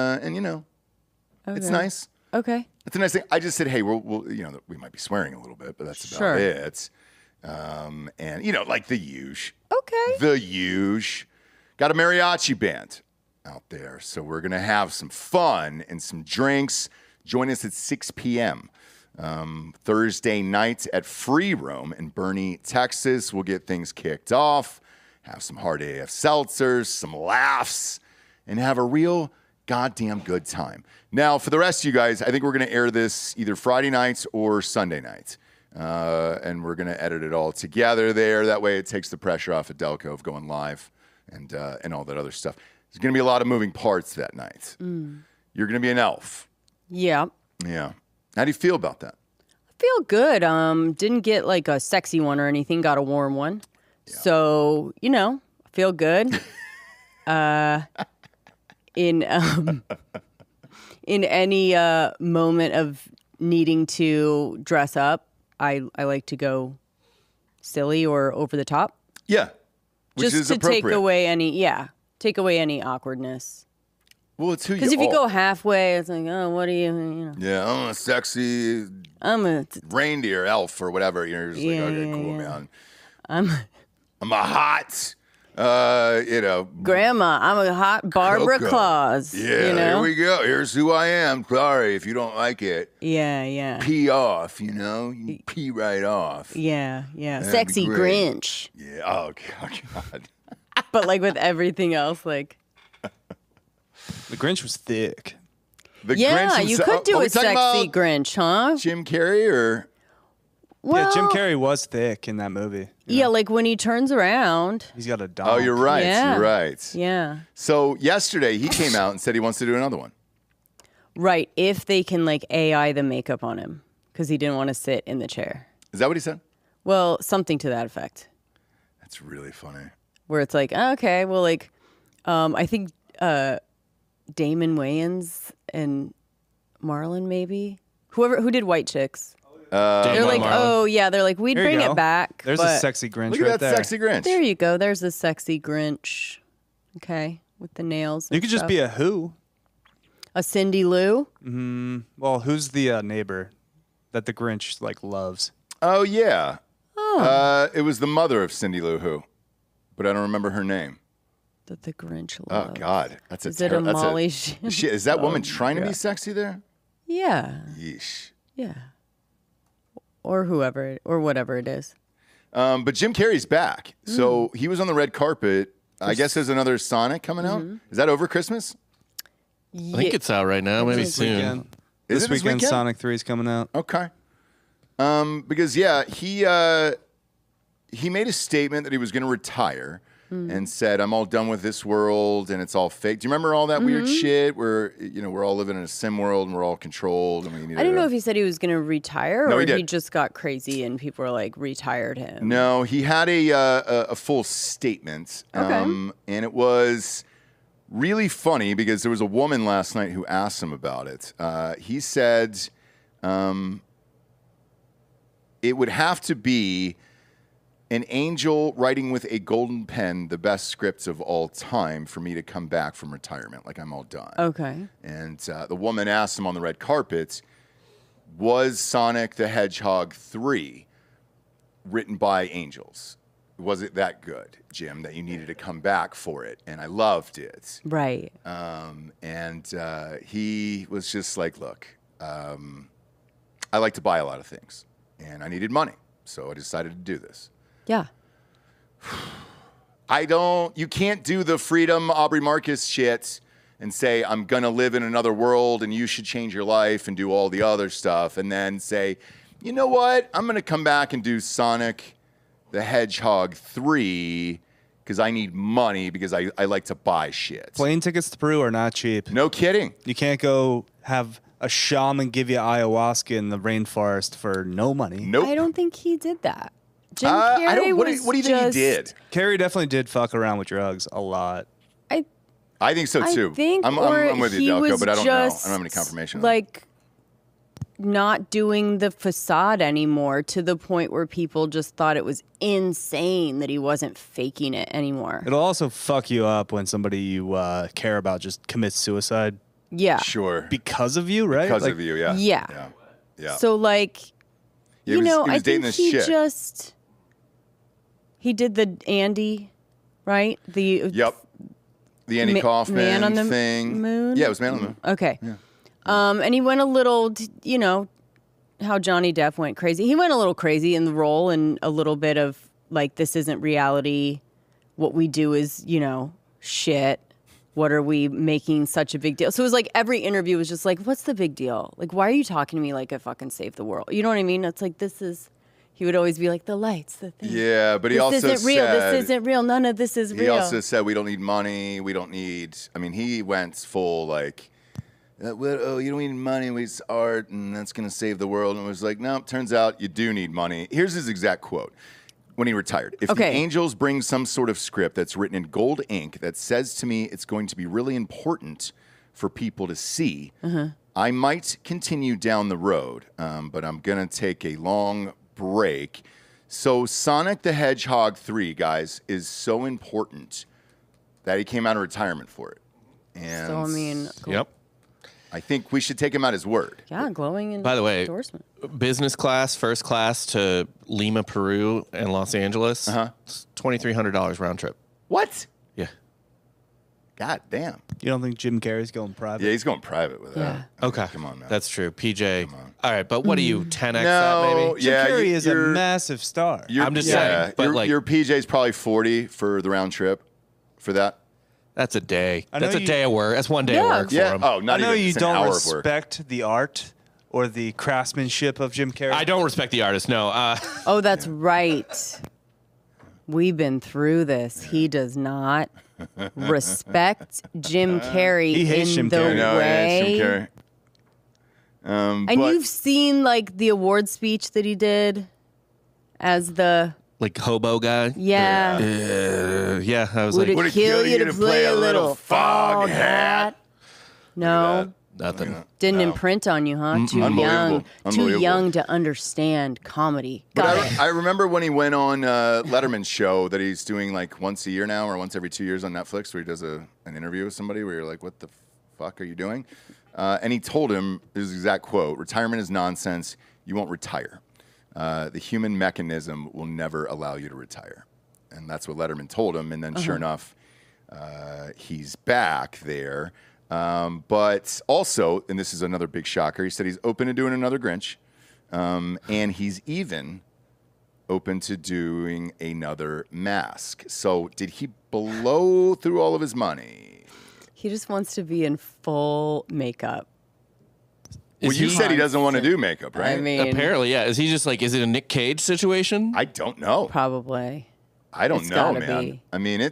Speaker 1: it's nice.
Speaker 3: Okay.
Speaker 1: It's a nice thing. I just said, hey, we'll we might be swearing a little bit, but that's about
Speaker 3: Sure.
Speaker 1: it. And like the huge.
Speaker 3: Okay.
Speaker 1: The huge. Got a mariachi band out there, so we're gonna have some fun and some drinks. Join us at 6 p.m. Thursday night at Free Roam in Boerne, Texas. We'll get things kicked off. Have some hard AF seltzers, some laughs, and have a real goddamn good time. Now, for the rest of you guys, I think we're going to air this either Friday nights or Sunday nights. And we're going to edit it all together there. That way it takes the pressure off of Delco of going live and all that other stuff. There's going to be a lot of moving parts that night. You're going to be an elf.
Speaker 3: Yeah.
Speaker 1: Yeah. How do you feel about that?
Speaker 3: I feel good. Didn't get like a sexy one or anything. Got a warm one. Yeah. So, I feel good. In any moment of needing to dress up, I like to go silly or over the top.
Speaker 1: Yeah. Which
Speaker 3: just
Speaker 1: is
Speaker 3: to
Speaker 1: appropriate.
Speaker 3: take away any awkwardness.
Speaker 1: Well, it's who you are.
Speaker 3: Because if you go halfway, it's like, oh, what are you?
Speaker 1: Yeah, I'm a sexy reindeer elf or whatever. You're just like, okay, cool, man. I'm a hot,
Speaker 3: Grandma, I'm a hot Barbara
Speaker 1: Coco.
Speaker 3: Claus.
Speaker 1: Yeah, here we go. Here's who I am. Sorry if you don't like it.
Speaker 3: Yeah.
Speaker 1: Pee off, you can pee right off.
Speaker 3: Yeah.
Speaker 1: That'd
Speaker 3: Sexy
Speaker 1: be great.
Speaker 3: Grinch.
Speaker 1: Yeah, oh, God.
Speaker 3: But like with everything else, like.
Speaker 4: The Grinch was thick.
Speaker 1: The
Speaker 3: Yeah,
Speaker 1: Grinch
Speaker 3: you
Speaker 1: himself-
Speaker 3: could do
Speaker 1: Are we
Speaker 3: a
Speaker 1: talking
Speaker 3: sexy
Speaker 1: about
Speaker 3: Grinch, huh?
Speaker 1: Jim Carrey or?
Speaker 3: Well,
Speaker 4: yeah, Jim Carrey was thick in that movie.
Speaker 3: Yeah, like when he turns around.
Speaker 4: He's got a dog.
Speaker 1: Oh, you're right.
Speaker 3: Yeah.
Speaker 1: You're right.
Speaker 3: Yeah.
Speaker 1: So yesterday he came out and said he wants to do another one.
Speaker 3: Right. If they can like AI the makeup on him because he didn't want to sit in the chair.
Speaker 1: Is that what he said?
Speaker 3: Well, something to that effect.
Speaker 1: That's really funny.
Speaker 3: Where it's like, oh, okay, well, like, I think Damon Wayans and Marlon maybe who did White Chicks. They're like, oh yeah, they're like, we'd
Speaker 4: There you
Speaker 3: bring
Speaker 4: go.
Speaker 3: it back.
Speaker 4: There's
Speaker 3: but
Speaker 4: a sexy Grinch
Speaker 1: Look
Speaker 4: right
Speaker 1: at that
Speaker 4: there.
Speaker 1: sexy Grinch.
Speaker 3: There you go. There's a sexy Grinch. Okay, with the nails.
Speaker 4: You could just be a who.
Speaker 3: a Cindy Lou.
Speaker 4: Well, who's the neighbor that the Grinch loves?
Speaker 1: Oh, yeah. Oh. It was the mother of Cindy Lou Who, but I don't remember her name.
Speaker 3: That the Grinch loves.
Speaker 1: Oh, God. That's
Speaker 3: is it a Molly?
Speaker 1: Is that woman trying to be sexy there?
Speaker 3: Yeah.
Speaker 1: Yeesh.
Speaker 3: Yeah. Or whoever, or whatever it is.
Speaker 1: But Jim Carrey's back. So he was on the red carpet. I guess there's another Sonic coming out. Is that over Christmas?
Speaker 5: I think it's out right now. Maybe soon.
Speaker 4: Weekend. This weekend, Sonic 3 is coming out.
Speaker 1: Okay. Because, yeah, he made a statement that he was going to retire and said, I'm all done with this world and it's all fake. Do you remember all that weird shit where, we're all living in a sim world and we're all controlled? And we need
Speaker 3: I didn't know if he said he was going to retire
Speaker 1: No,
Speaker 3: or
Speaker 1: he did.
Speaker 3: he just got crazy and people were like, retired him.
Speaker 1: No, he had a full statement.
Speaker 3: Okay.
Speaker 1: And it was really funny because there was a woman last night who asked him about it. He said it would have to be an angel writing with a golden pen the best scripts of all time for me to come back from retirement. Like, I'm all done.
Speaker 3: Okay.
Speaker 1: And the woman asked him on the red carpet, was Sonic the Hedgehog 3 written by angels? Was it that good, Jim, that you needed to come back for it? And I loved it.
Speaker 3: Right.
Speaker 1: And he was just like, look, I like to buy a lot of things, and I needed money, so I decided to do this.
Speaker 3: Yeah.
Speaker 1: You can't do the Freedom Aubrey Marcus shit and say, I'm going to live in another world and you should change your life and do all the other stuff. And then say, you know what? I'm going to come back and do Sonic the Hedgehog 3 because I need money because I like to buy shit.
Speaker 4: Plane tickets to Peru are not cheap.
Speaker 1: No kidding.
Speaker 4: You can't go have a shaman give you ayahuasca in the rainforest for no money.
Speaker 1: Nope.
Speaker 3: I don't think he did that. Jim Carrey
Speaker 1: what do you think he did?
Speaker 4: Carrey definitely did fuck around with drugs a lot.
Speaker 1: I think so too. I'm with you, Delco, but I don't know. I don't have any confirmation.
Speaker 3: Like, not doing the facade anymore to the point where people just thought it was insane that he wasn't faking it anymore.
Speaker 4: It'll also fuck you up when somebody you care about just commits suicide.
Speaker 3: Yeah.
Speaker 1: Sure.
Speaker 4: Because of you, right?
Speaker 1: Because of you, yeah.
Speaker 3: Yeah. So, like,
Speaker 1: yeah,
Speaker 3: I think he did the Andy, right?
Speaker 1: Yep. The Andy Kaufman
Speaker 3: Man on the
Speaker 1: thing.
Speaker 3: Moon?
Speaker 1: Yeah, it was Man on the Moon.
Speaker 3: Okay. Yeah. And he went a little, how Johnny Depp went crazy. He went a little crazy in the role and a little bit of, like, this isn't reality. What we do is, shit. What are we making such a big deal? So it was like every interview was just like, what's the big deal? Like, why are you talking to me like I fucking saved the world? You know what I mean? It's like, he would always be like, the lights, the thing.
Speaker 1: Yeah, but he also said...
Speaker 3: This isn't real. None of this is real.
Speaker 1: He also said, we don't need money. We don't need... I mean, he went full, like, you don't need money. It's art, and that's going to save the world. And it was like, no, turns out you do need money. Here's his exact quote when he retired. If the angels bring some sort of script that's written in gold ink that says to me it's going to be really important for people to see, I might continue down the road, but I'm going to take a long break. So Sonic the Hedgehog 3, guys, is so important that he came out of retirement for it. And
Speaker 3: so, I mean...
Speaker 5: Yep.
Speaker 1: I think we should him at his word.
Speaker 3: Yeah, glowing
Speaker 5: By the way,
Speaker 3: endorsement.
Speaker 5: Business class, first class to Lima, Peru, and Los Angeles, it's $2,300 round trip.
Speaker 1: What?
Speaker 5: Yeah.
Speaker 1: God damn.
Speaker 4: You don't think Jim Carrey's going private?
Speaker 1: Yeah, he's going private with that.
Speaker 5: Okay.
Speaker 1: Come on now.
Speaker 5: That's true. PJ. All right, but what are you, 10X
Speaker 1: No,
Speaker 5: that maybe?
Speaker 4: Jim Carrey is a massive star.
Speaker 5: I'm just saying. But
Speaker 1: your PJ's probably 40 for the round trip for that.
Speaker 5: That's a day. That's a day of work. That's one day of work for him.
Speaker 1: Oh, not
Speaker 4: I know
Speaker 1: even.
Speaker 4: you don't respect the art or the craftsmanship of Jim Carrey.
Speaker 5: I don't respect the artist, no.
Speaker 3: Oh, that's right. We've been through this. He does not respect Jim Carrey
Speaker 4: he hates
Speaker 3: in
Speaker 4: Jim
Speaker 3: the
Speaker 4: Carrey.
Speaker 1: No,
Speaker 3: way.
Speaker 1: Jim Carrey.
Speaker 3: And you've seen, like, the award speech that he did as the...
Speaker 5: Like hobo guy?
Speaker 3: Yeah.
Speaker 5: Yeah, I was
Speaker 3: Would
Speaker 5: like...
Speaker 3: it kill you to play a little fog hat? No.
Speaker 5: Nothing.
Speaker 3: Didn't imprint on you, huh? Too young. Too young to understand comedy.
Speaker 1: But I remember when he went on Letterman's show that he's doing like once a year now or once every 2 years on Netflix where he does an interview with somebody where you're like, what the fuck are you doing? And he told him, his exact quote, retirement is nonsense. You won't retire. the human mechanism will never allow you to retire. And that's what Letterman told him. And then sure enough, he's back there. But also, and this is another big shocker, he said he's open to doing another Grinch. And he's even open to doing another Mask. So did he blow through all of his money?
Speaker 3: He just wants to be in full makeup.
Speaker 1: Well, you said he doesn't want to do makeup, right?
Speaker 3: I mean,
Speaker 5: apparently, yeah. Is he just like, is it a Nick Cage situation?
Speaker 1: I don't know.
Speaker 3: probably.
Speaker 1: I don't
Speaker 3: It's
Speaker 1: know,
Speaker 3: gotta
Speaker 1: man.
Speaker 3: be.
Speaker 1: I mean,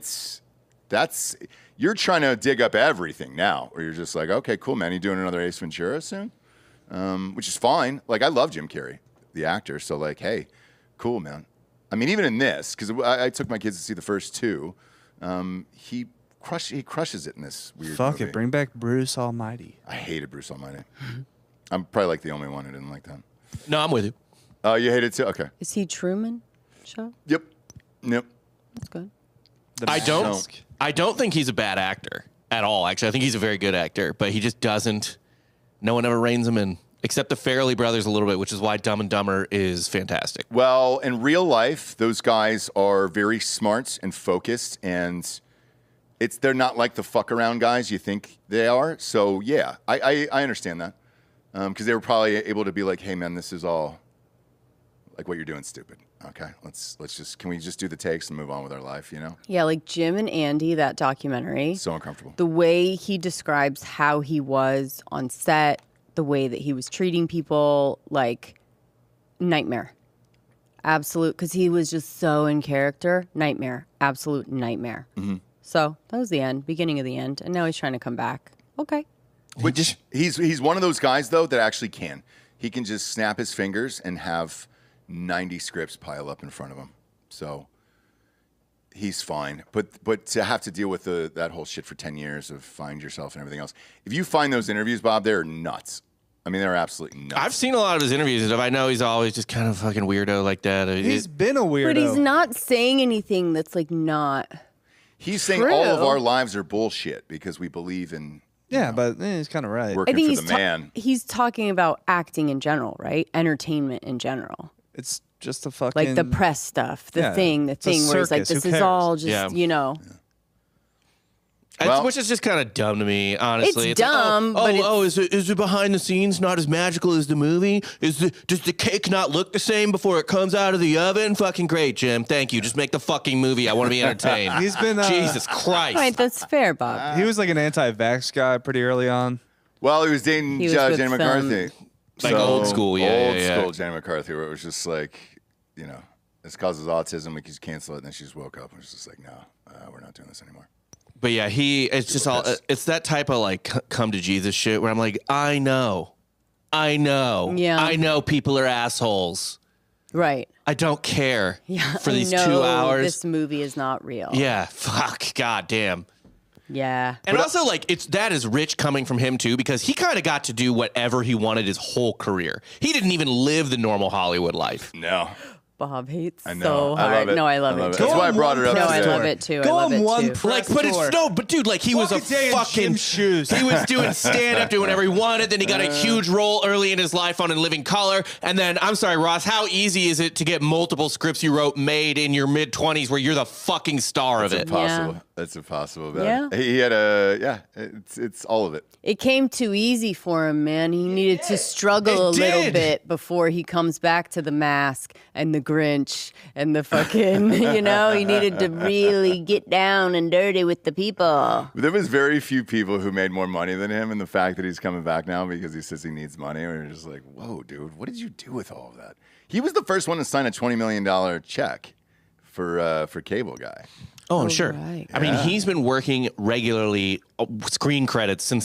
Speaker 1: you're trying to dig up everything now, where you're just like, okay, cool, man. You doing another Ace Ventura soon? Which is fine. Like, I love Jim Carrey, the actor. So, like, hey, cool, man. I mean, even in this, because I took my kids to see the first two, he crushes it in this weird movie.
Speaker 4: Bring back Bruce Almighty.
Speaker 1: I hated Bruce Almighty. I'm probably like the only one who didn't like that.
Speaker 5: No, I'm with you.
Speaker 1: Oh, you hated it too? Okay.
Speaker 3: Is he Truman Show?
Speaker 1: Yep.
Speaker 3: That's good.
Speaker 5: I don't think he's a bad actor at all. Actually, I think he's a very good actor, but he just doesn't. No one ever reins him in, except the Farrelly brothers a little bit, which is why Dumb and Dumber is fantastic.
Speaker 1: Well, in real life, those guys are very smart and focused, and they're not like the fuck around guys you think they are. So yeah, I understand that because they were probably able to be like, hey man, this is all like what you're doing, stupid. Okay, can we just do the takes and move on with our life, you know?
Speaker 3: Yeah, like Jim and Andy, that documentary.
Speaker 1: So uncomfortable.
Speaker 3: The way he describes how he was on set, the way that he was treating people, like nightmare. Absolute, because he was just so in character. Nightmare. Absolute nightmare. Mm-hmm. So that was the end, beginning of the end. And now he's trying to come back. Okay.
Speaker 1: Which he's one of those guys, though, that actually can. He can just snap his fingers and have 90 scripts pile up in front of him. So he's fine. But to have to deal with that whole shit for 10 years of Find Yourself and everything else. If you find those interviews, Bob, they're nuts. I mean, they're absolutely nuts.
Speaker 5: I've seen a lot of his interviews, and I know he's always just kind of fucking weirdo like that.
Speaker 4: He's been a weirdo.
Speaker 3: But he's not saying anything that's like not.
Speaker 1: He's saying all of our lives are bullshit because we believe in.
Speaker 4: Yeah, but he's kind of right.
Speaker 1: Working
Speaker 3: I think
Speaker 1: for the man.
Speaker 3: He's talking about acting in general, right? Entertainment in general.
Speaker 4: It's just a fucking
Speaker 3: Like the press stuff, the thing where it's like, this is all just, you know.
Speaker 5: Which is just kind of dumb to me, honestly.
Speaker 3: It's dumb,
Speaker 5: like,
Speaker 3: but
Speaker 5: is it behind the scenes not as magical as the movie? Does the cake not look the same before it comes out of the oven? Fucking great, Jim. Thank you. Just make the fucking movie. I want to be entertained.
Speaker 4: He's been
Speaker 5: Jesus Christ.
Speaker 3: Right, that's fair, Bob.
Speaker 4: He was like an anti-vax guy pretty early on.
Speaker 1: Well, he was dating Jenny McCarthy.
Speaker 5: Like old school,
Speaker 1: Old school Jenny McCarthy, where it was just like, you know, this causes autism. We can cancel it. And then she just woke up and was just like, no, we're not doing this anymore.
Speaker 5: But yeah, it's just all, it's that type of like come to Jesus shit where I'm like, I know.
Speaker 3: Yeah.
Speaker 5: I know people are assholes.
Speaker 3: Right.
Speaker 5: I don't care for these 2
Speaker 3: No,
Speaker 5: hours.
Speaker 3: this movie is not real.
Speaker 5: Yeah. Fuck. God damn.
Speaker 3: Yeah.
Speaker 5: And also, like, that is rich coming from him, too, because he kind of got to do whatever he wanted his whole career. He didn't even live the normal Hollywood life.
Speaker 1: No.
Speaker 3: Bob hates
Speaker 1: I know.
Speaker 3: so hard.
Speaker 1: I love it.
Speaker 3: No, I love it.
Speaker 1: That's why I brought it up.
Speaker 3: No, I
Speaker 1: today.
Speaker 3: love it too.
Speaker 4: Go
Speaker 3: I love
Speaker 4: on
Speaker 3: it
Speaker 4: one
Speaker 3: too.
Speaker 4: press
Speaker 5: Like, but
Speaker 4: tour.
Speaker 5: but dude, like, he was
Speaker 4: Walk
Speaker 5: a
Speaker 4: a day in
Speaker 5: fucking
Speaker 4: gym shoes.
Speaker 5: He was doing stand up, doing whatever he wanted. Then he got a huge role early in his life on In Living Color. And then, I'm sorry, Ross, how easy is it to get multiple scripts you wrote made in your mid 20s where you're the fucking star of it?
Speaker 1: Impossible.
Speaker 3: Yeah.
Speaker 1: That's impossible.
Speaker 3: Yeah.
Speaker 1: He had it's all of it.
Speaker 3: It came too easy for him, man. He needed to struggle a little bit before he comes back to The Mask and The Grinch and the fucking, you know, he needed to really get down and dirty with the people.
Speaker 1: There was very few people who made more money than him, and the fact that he's coming back now because he says he needs money, we're just like, whoa, dude, what did you do with all of that? He was the first one to sign a $20 million check for Cable Guy.
Speaker 5: Oh, I'm sure.
Speaker 3: Right.
Speaker 5: I mean, he's been working regularly screen credits since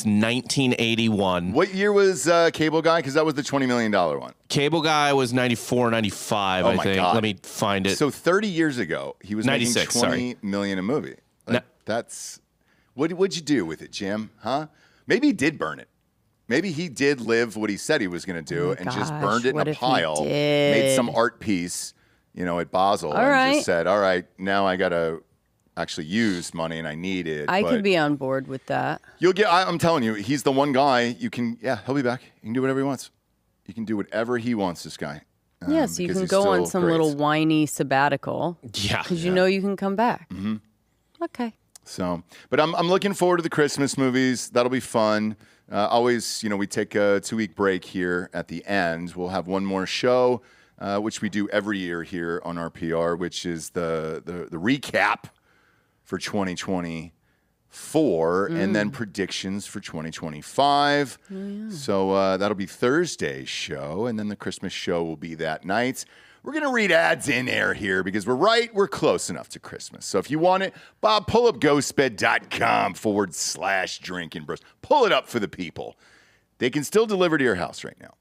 Speaker 5: 1981.
Speaker 1: What year was Cable Guy? Because that was the $20 million one.
Speaker 5: Cable Guy was 94, 95, I think.
Speaker 1: God.
Speaker 5: Let me find it.
Speaker 1: So 30 years ago, he was making
Speaker 5: 96,
Speaker 1: $20 million a movie. Like, that's what'd you do with it, Jim? Huh? Maybe he did burn it. Maybe he did live what he said he was going to do and just burned it in a pile, made some art piece, you know, at Basel, and just said, all right, now I got to actually use money and I need it.
Speaker 3: I could be on board with that.
Speaker 1: You'll get, I'm telling you, he's the one guy you can, he'll be back. You can do whatever he wants. You can do whatever he wants, this guy.
Speaker 3: Yeah, so you can go on some little whiny sabbatical.
Speaker 5: Yeah.
Speaker 3: Because you know you can come back.
Speaker 1: Mm-hmm.
Speaker 3: Okay.
Speaker 1: So, but I'm looking forward to the Christmas movies. That'll be fun. Always, we take a 2-week break here at the end. We'll have one more show, which we do every year here on RPR, which is the recap for 2024 and then predictions for 2025. So that'll be Thursday's show, and then the Christmas show will be that night. We're going to read ads in air here because we're close enough to Christmas. So if you want it, Bob, pull up ghostbed.com/drinking bros. Pull it up for the people. They can still deliver to your house right now.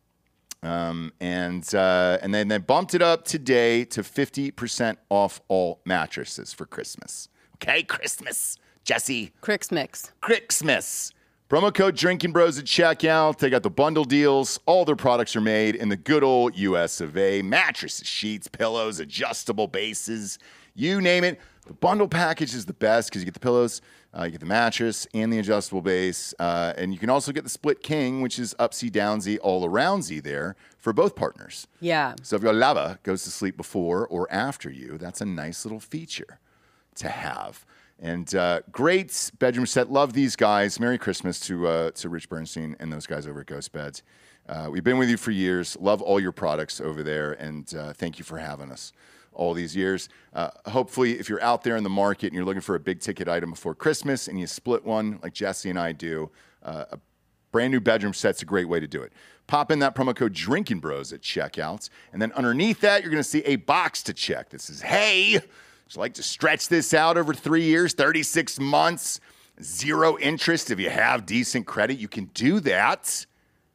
Speaker 1: And then they bumped it up today to 50% off all mattresses for Christmas. Okay, Christmas. Jesse.
Speaker 3: Christmas.
Speaker 1: Promo code Drinking Bros at checkout. They got the bundle deals. All their products are made in the good old US of A. Mattresses, sheets, pillows, adjustable bases, you name it. The bundle package is the best because you get the pillows, you get the mattress, and the adjustable base. And you can also get the split king, which is upsy, downsy, all aroundsy there for both partners.
Speaker 3: Yeah.
Speaker 1: So if your lover goes to sleep before or after you, that's a nice little feature to have. And great bedroom set. Love these guys. Merry Christmas to Rich Bernstein and those guys over at Ghost Beds. We've been with you for years. Love all your products over there. And thank you for having us all these years. Hopefully, if you're out there in the market and you're looking for a big ticket item before Christmas and you split one like Jesse and I do, a brand new bedroom set's a great way to do it. Pop in that promo code Drinking Bros at checkouts. And then underneath that, you're going to see a box to check. This is, hey, would you like to stretch this out over 3 years, 36 months, 0 interest? If you have decent credit, you can do that.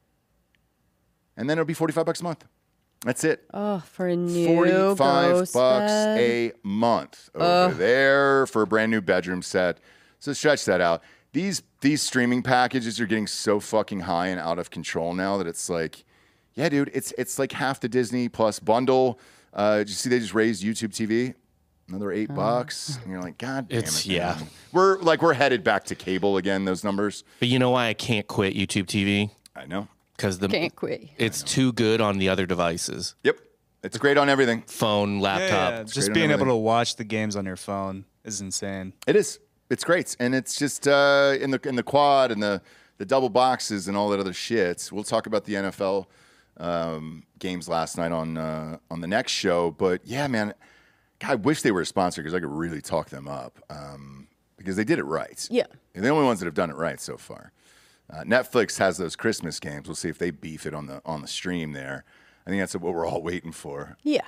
Speaker 1: And then it'll be $45 a month. That's it.
Speaker 3: Oh, for a new
Speaker 1: $45
Speaker 3: bed.
Speaker 1: a month over there for a brand new bedroom set. So stretch that out. These streaming packages are getting so fucking high and out of control now that it's like, yeah, dude, it's like half the Disney Plus bundle. Did you see they just raised YouTube TV? Another $8, and you're like, God damn it.
Speaker 5: Yeah.
Speaker 1: Man. We're headed back to cable again. Those numbers.
Speaker 5: But you know why I can't quit YouTube TV?
Speaker 1: I know.
Speaker 5: Because
Speaker 3: Can't quit.
Speaker 5: it's too good on the other devices.
Speaker 1: Yep, it's great on everything.
Speaker 5: Phone, laptop.
Speaker 4: Yeah, just being able to watch the games on your phone is insane.
Speaker 1: It is. It's great, and it's just in the quad and the double boxes and all that other shit. We'll talk about the NFL games last night on the next show. But yeah, man. I wish they were a sponsor because I could really talk them up because they did it right.
Speaker 3: Yeah.
Speaker 1: They're the only ones that have done it right so far. Netflix has those Christmas games. We'll see if they beef it on the stream there. I think that's what we're all waiting for.
Speaker 3: Yeah.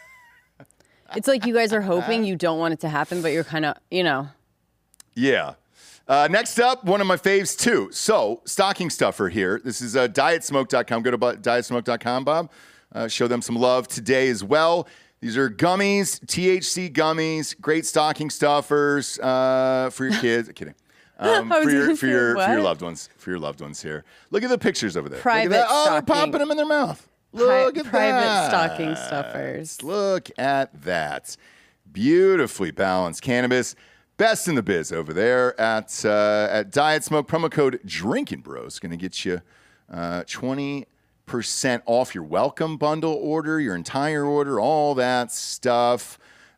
Speaker 3: It's like you guys are hoping you don't want it to happen, but you're kind of,
Speaker 1: Yeah. Next up, one of my faves too. So, stocking stuffer here. This is dietsmoke.com. Go to dietsmoke.com, Bob. Show them some love today as well. These are gummies, THC gummies, great stocking stuffers for your kids. Kidding. For your loved ones. For your loved ones here. Look at the pictures over there.
Speaker 3: Private
Speaker 1: Look at that. Oh, they're
Speaker 3: stocking.
Speaker 1: popping them in their mouth. Look at
Speaker 3: private
Speaker 1: that.
Speaker 3: stocking stuffers.
Speaker 1: Look at that. Beautifully balanced cannabis. Best in the biz over there at Diet Smoke. Promo code Drinking Bros going to get you 20% off your welcome bundle order, your entire order, all that stuff.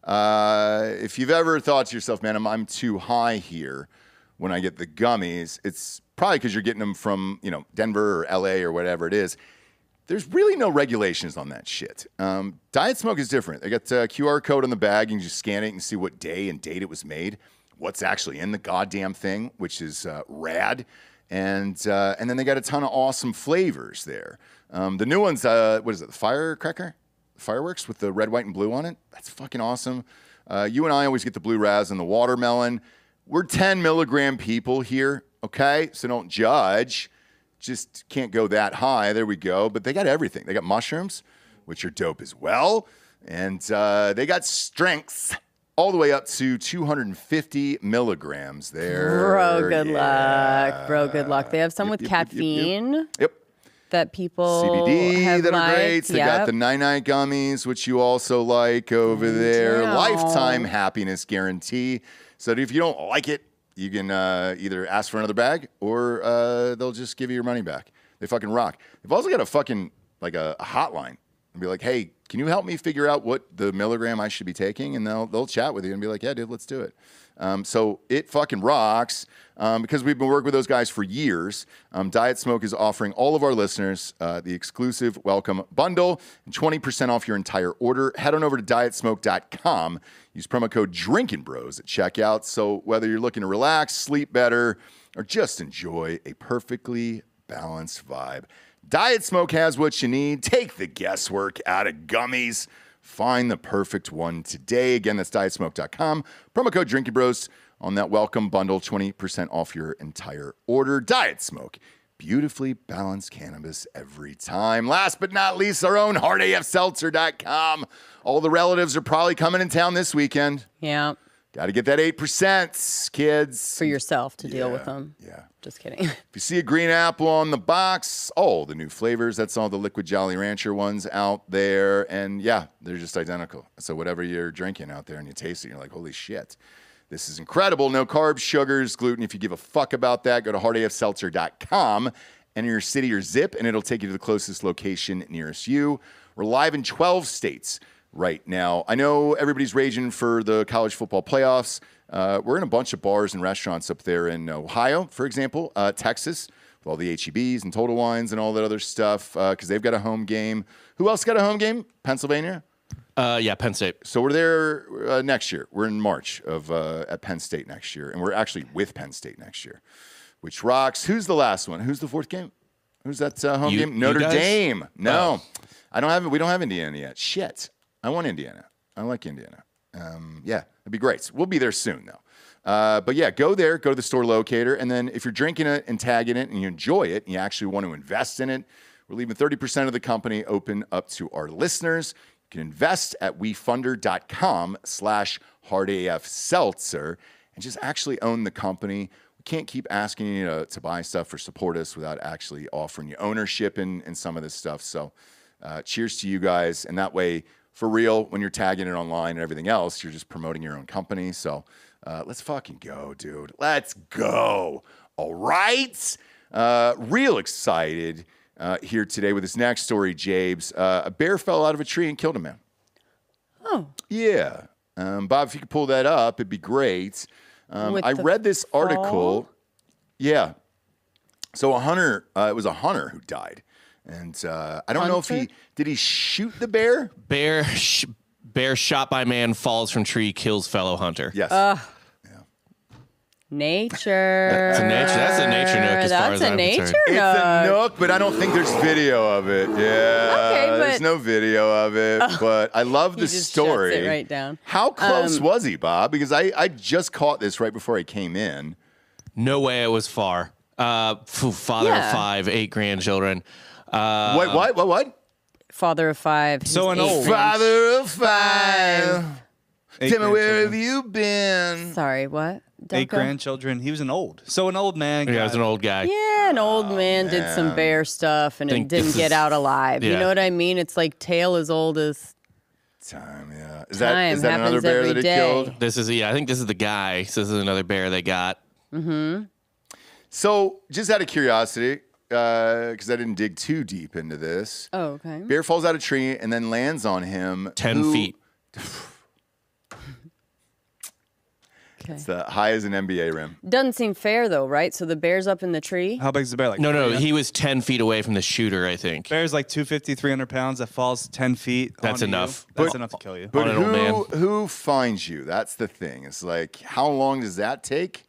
Speaker 1: If you've ever thought to yourself, man, I'm too high here when I get the gummies, it's probably because you're getting them from Denver or LA or whatever it is. There's really no regulations on that shit. Diet Smoke is different. They got a QR code on the bag. You can just scan it and see what day and date it was made, what's actually in the goddamn thing, which is rad. And then they got a ton of awesome flavors there. The new one's, what is it, the firecracker? Fireworks with the red, white, and blue on it? That's fucking awesome. You and I always get the blue raz and the watermelon. We're 10 milligram people here, okay? So don't judge. Just can't go that high. There we go. But they got everything. They got mushrooms, which are dope as well. And they got strengths all the way up to 250 milligrams there.
Speaker 3: Bro, good luck. Bro, good luck. They have some with caffeine.
Speaker 1: Yep.
Speaker 3: That people
Speaker 1: CBD
Speaker 3: have
Speaker 1: that are
Speaker 3: liked.
Speaker 1: great. They got the night gummies, which you also like over there. Lifetime happiness guarantee. So if you don't like it, you can either ask for another bag or they'll just give you your money back. They fucking rock. They've also got a fucking, like a hotline. and be like, hey, can you help me figure out what the milligram I should be taking? And they'll chat with you and be like, yeah, dude, let's do it. So it fucking rocks because we've been working with those guys for years. Diet Smoke is offering all of our listeners the exclusive welcome bundle and 20% off your entire order. Head on over to dietsmoke.com. Use promo code DRINKINBROS at checkout. So whether you're looking to relax, sleep better, or just enjoy a perfectly balanced vibe, Diet Smoke has what you need. Take the guesswork out of gummies. Find the perfect one today. Again, that's dietsmoke.com. Promo code DRINKINBROS on that welcome bundle, 20% off your entire order. Diet Smoke, beautifully balanced cannabis every time. Last but not least, our own hardafseltzer.com. All the relatives are probably coming in town this weekend.
Speaker 3: Yeah.
Speaker 1: Got to get that 8%, kids.
Speaker 3: For yourself to deal with them.
Speaker 1: Yeah.
Speaker 3: Just kidding.
Speaker 1: If you see a green apple on the box, all the new flavors, that's all the Liquid Jolly Rancher ones out there. And yeah, they're just identical. So whatever you're drinking out there and you taste it, you're like, holy shit, this is incredible. No carbs, sugars, gluten. If you give a fuck about that, go to hardafseltzer.com, enter your city or zip, and it'll take you to the closest location nearest you. We're live in 12 states right now. I know everybody's raging for the college football playoffs. We're in a bunch of bars and restaurants up there in Ohio, for example, Texas, with all the H-E-Bs and Total Wines and all that other stuff, because they've got a home game. Who else got a home game? Pennsylvania?
Speaker 5: Yeah, Penn State.
Speaker 1: So we're there next year. We're in March at Penn State next year, and we're actually with Penn State next year, which rocks. Who's the last one? Who's the fourth game? Who's that home game? Notre Dame. No, I don't have it. We don't have Indiana yet. Shit. I want Indiana. I like Indiana. Yeah, it'd be great. We'll be there soon, though. But yeah, go there, go to the store locator, and then if you're drinking it and tagging it and you enjoy it and you actually want to invest in it, we're leaving 30% of the company open up to our listeners. You can invest at wefunder.com/hardafseltzer and just actually own the company. We can't keep asking you to buy stuff or support us without actually offering you ownership in some of this stuff. So cheers to you guys. And that way, for real, when you're tagging it online and everything else, you're just promoting your own company. So let's fucking go, dude. Let's go. All right. Real excited here today with this next story, Jabes. A bear fell out of a tree and killed a man.
Speaker 3: Oh.
Speaker 1: Yeah. Bob, if you could pull that up, it'd be great. I read this article. Yeah. So it was a hunter who died. And I don't know if did he shoot the bear?
Speaker 5: Bear shot by man, falls from tree, kills fellow hunter.
Speaker 1: Yes.
Speaker 3: Nature.
Speaker 5: That's a nature nook as far as I'm concerned.
Speaker 1: It's a nook, but I don't think there's video of it. Yeah.
Speaker 3: Okay, but
Speaker 1: there's no video of it, but I love the story.
Speaker 3: Shuts it right down.
Speaker 1: How close was he, Bob? Because I just caught this right before I came in.
Speaker 5: No way it was far. Father of 5, 8 grandchildren.
Speaker 1: What?
Speaker 3: Father of 5.
Speaker 4: So an old.
Speaker 1: Father of 5. Tell me, where have
Speaker 4: grandchildren.
Speaker 1: you been?
Speaker 3: Sorry, what?
Speaker 4: 8 grandchildren. He was an old. So an old man.
Speaker 5: Yeah, he was an old guy.
Speaker 3: Yeah, an old man did some bear stuff and it didn't get out alive. You know what I mean? It's like tale as old as
Speaker 1: time. Yeah, is
Speaker 3: time.
Speaker 1: that another bear that he killed?
Speaker 5: This is I think this is the guy. So this is another bear they got.
Speaker 3: Mm-hmm.
Speaker 1: So just out of curiosity, because I didn't dig too deep into this.
Speaker 3: Oh, okay.
Speaker 1: Bear falls out of a tree and then lands on him.
Speaker 5: 10 feet.
Speaker 3: Okay.
Speaker 1: It's the high as an NBA rim.
Speaker 3: Doesn't seem fair though, right? So the bear's up in the tree.
Speaker 4: How big is the bear? Like
Speaker 5: No, he was 10 feet away from the shooter, I think.
Speaker 4: Bear's like 250, 300 pounds. That falls 10 feet.
Speaker 5: That's
Speaker 4: onto
Speaker 5: enough.
Speaker 4: You. That's enough to kill you.
Speaker 1: But
Speaker 5: On an old man.
Speaker 1: who finds you? That's the thing. It's like, how long does that take?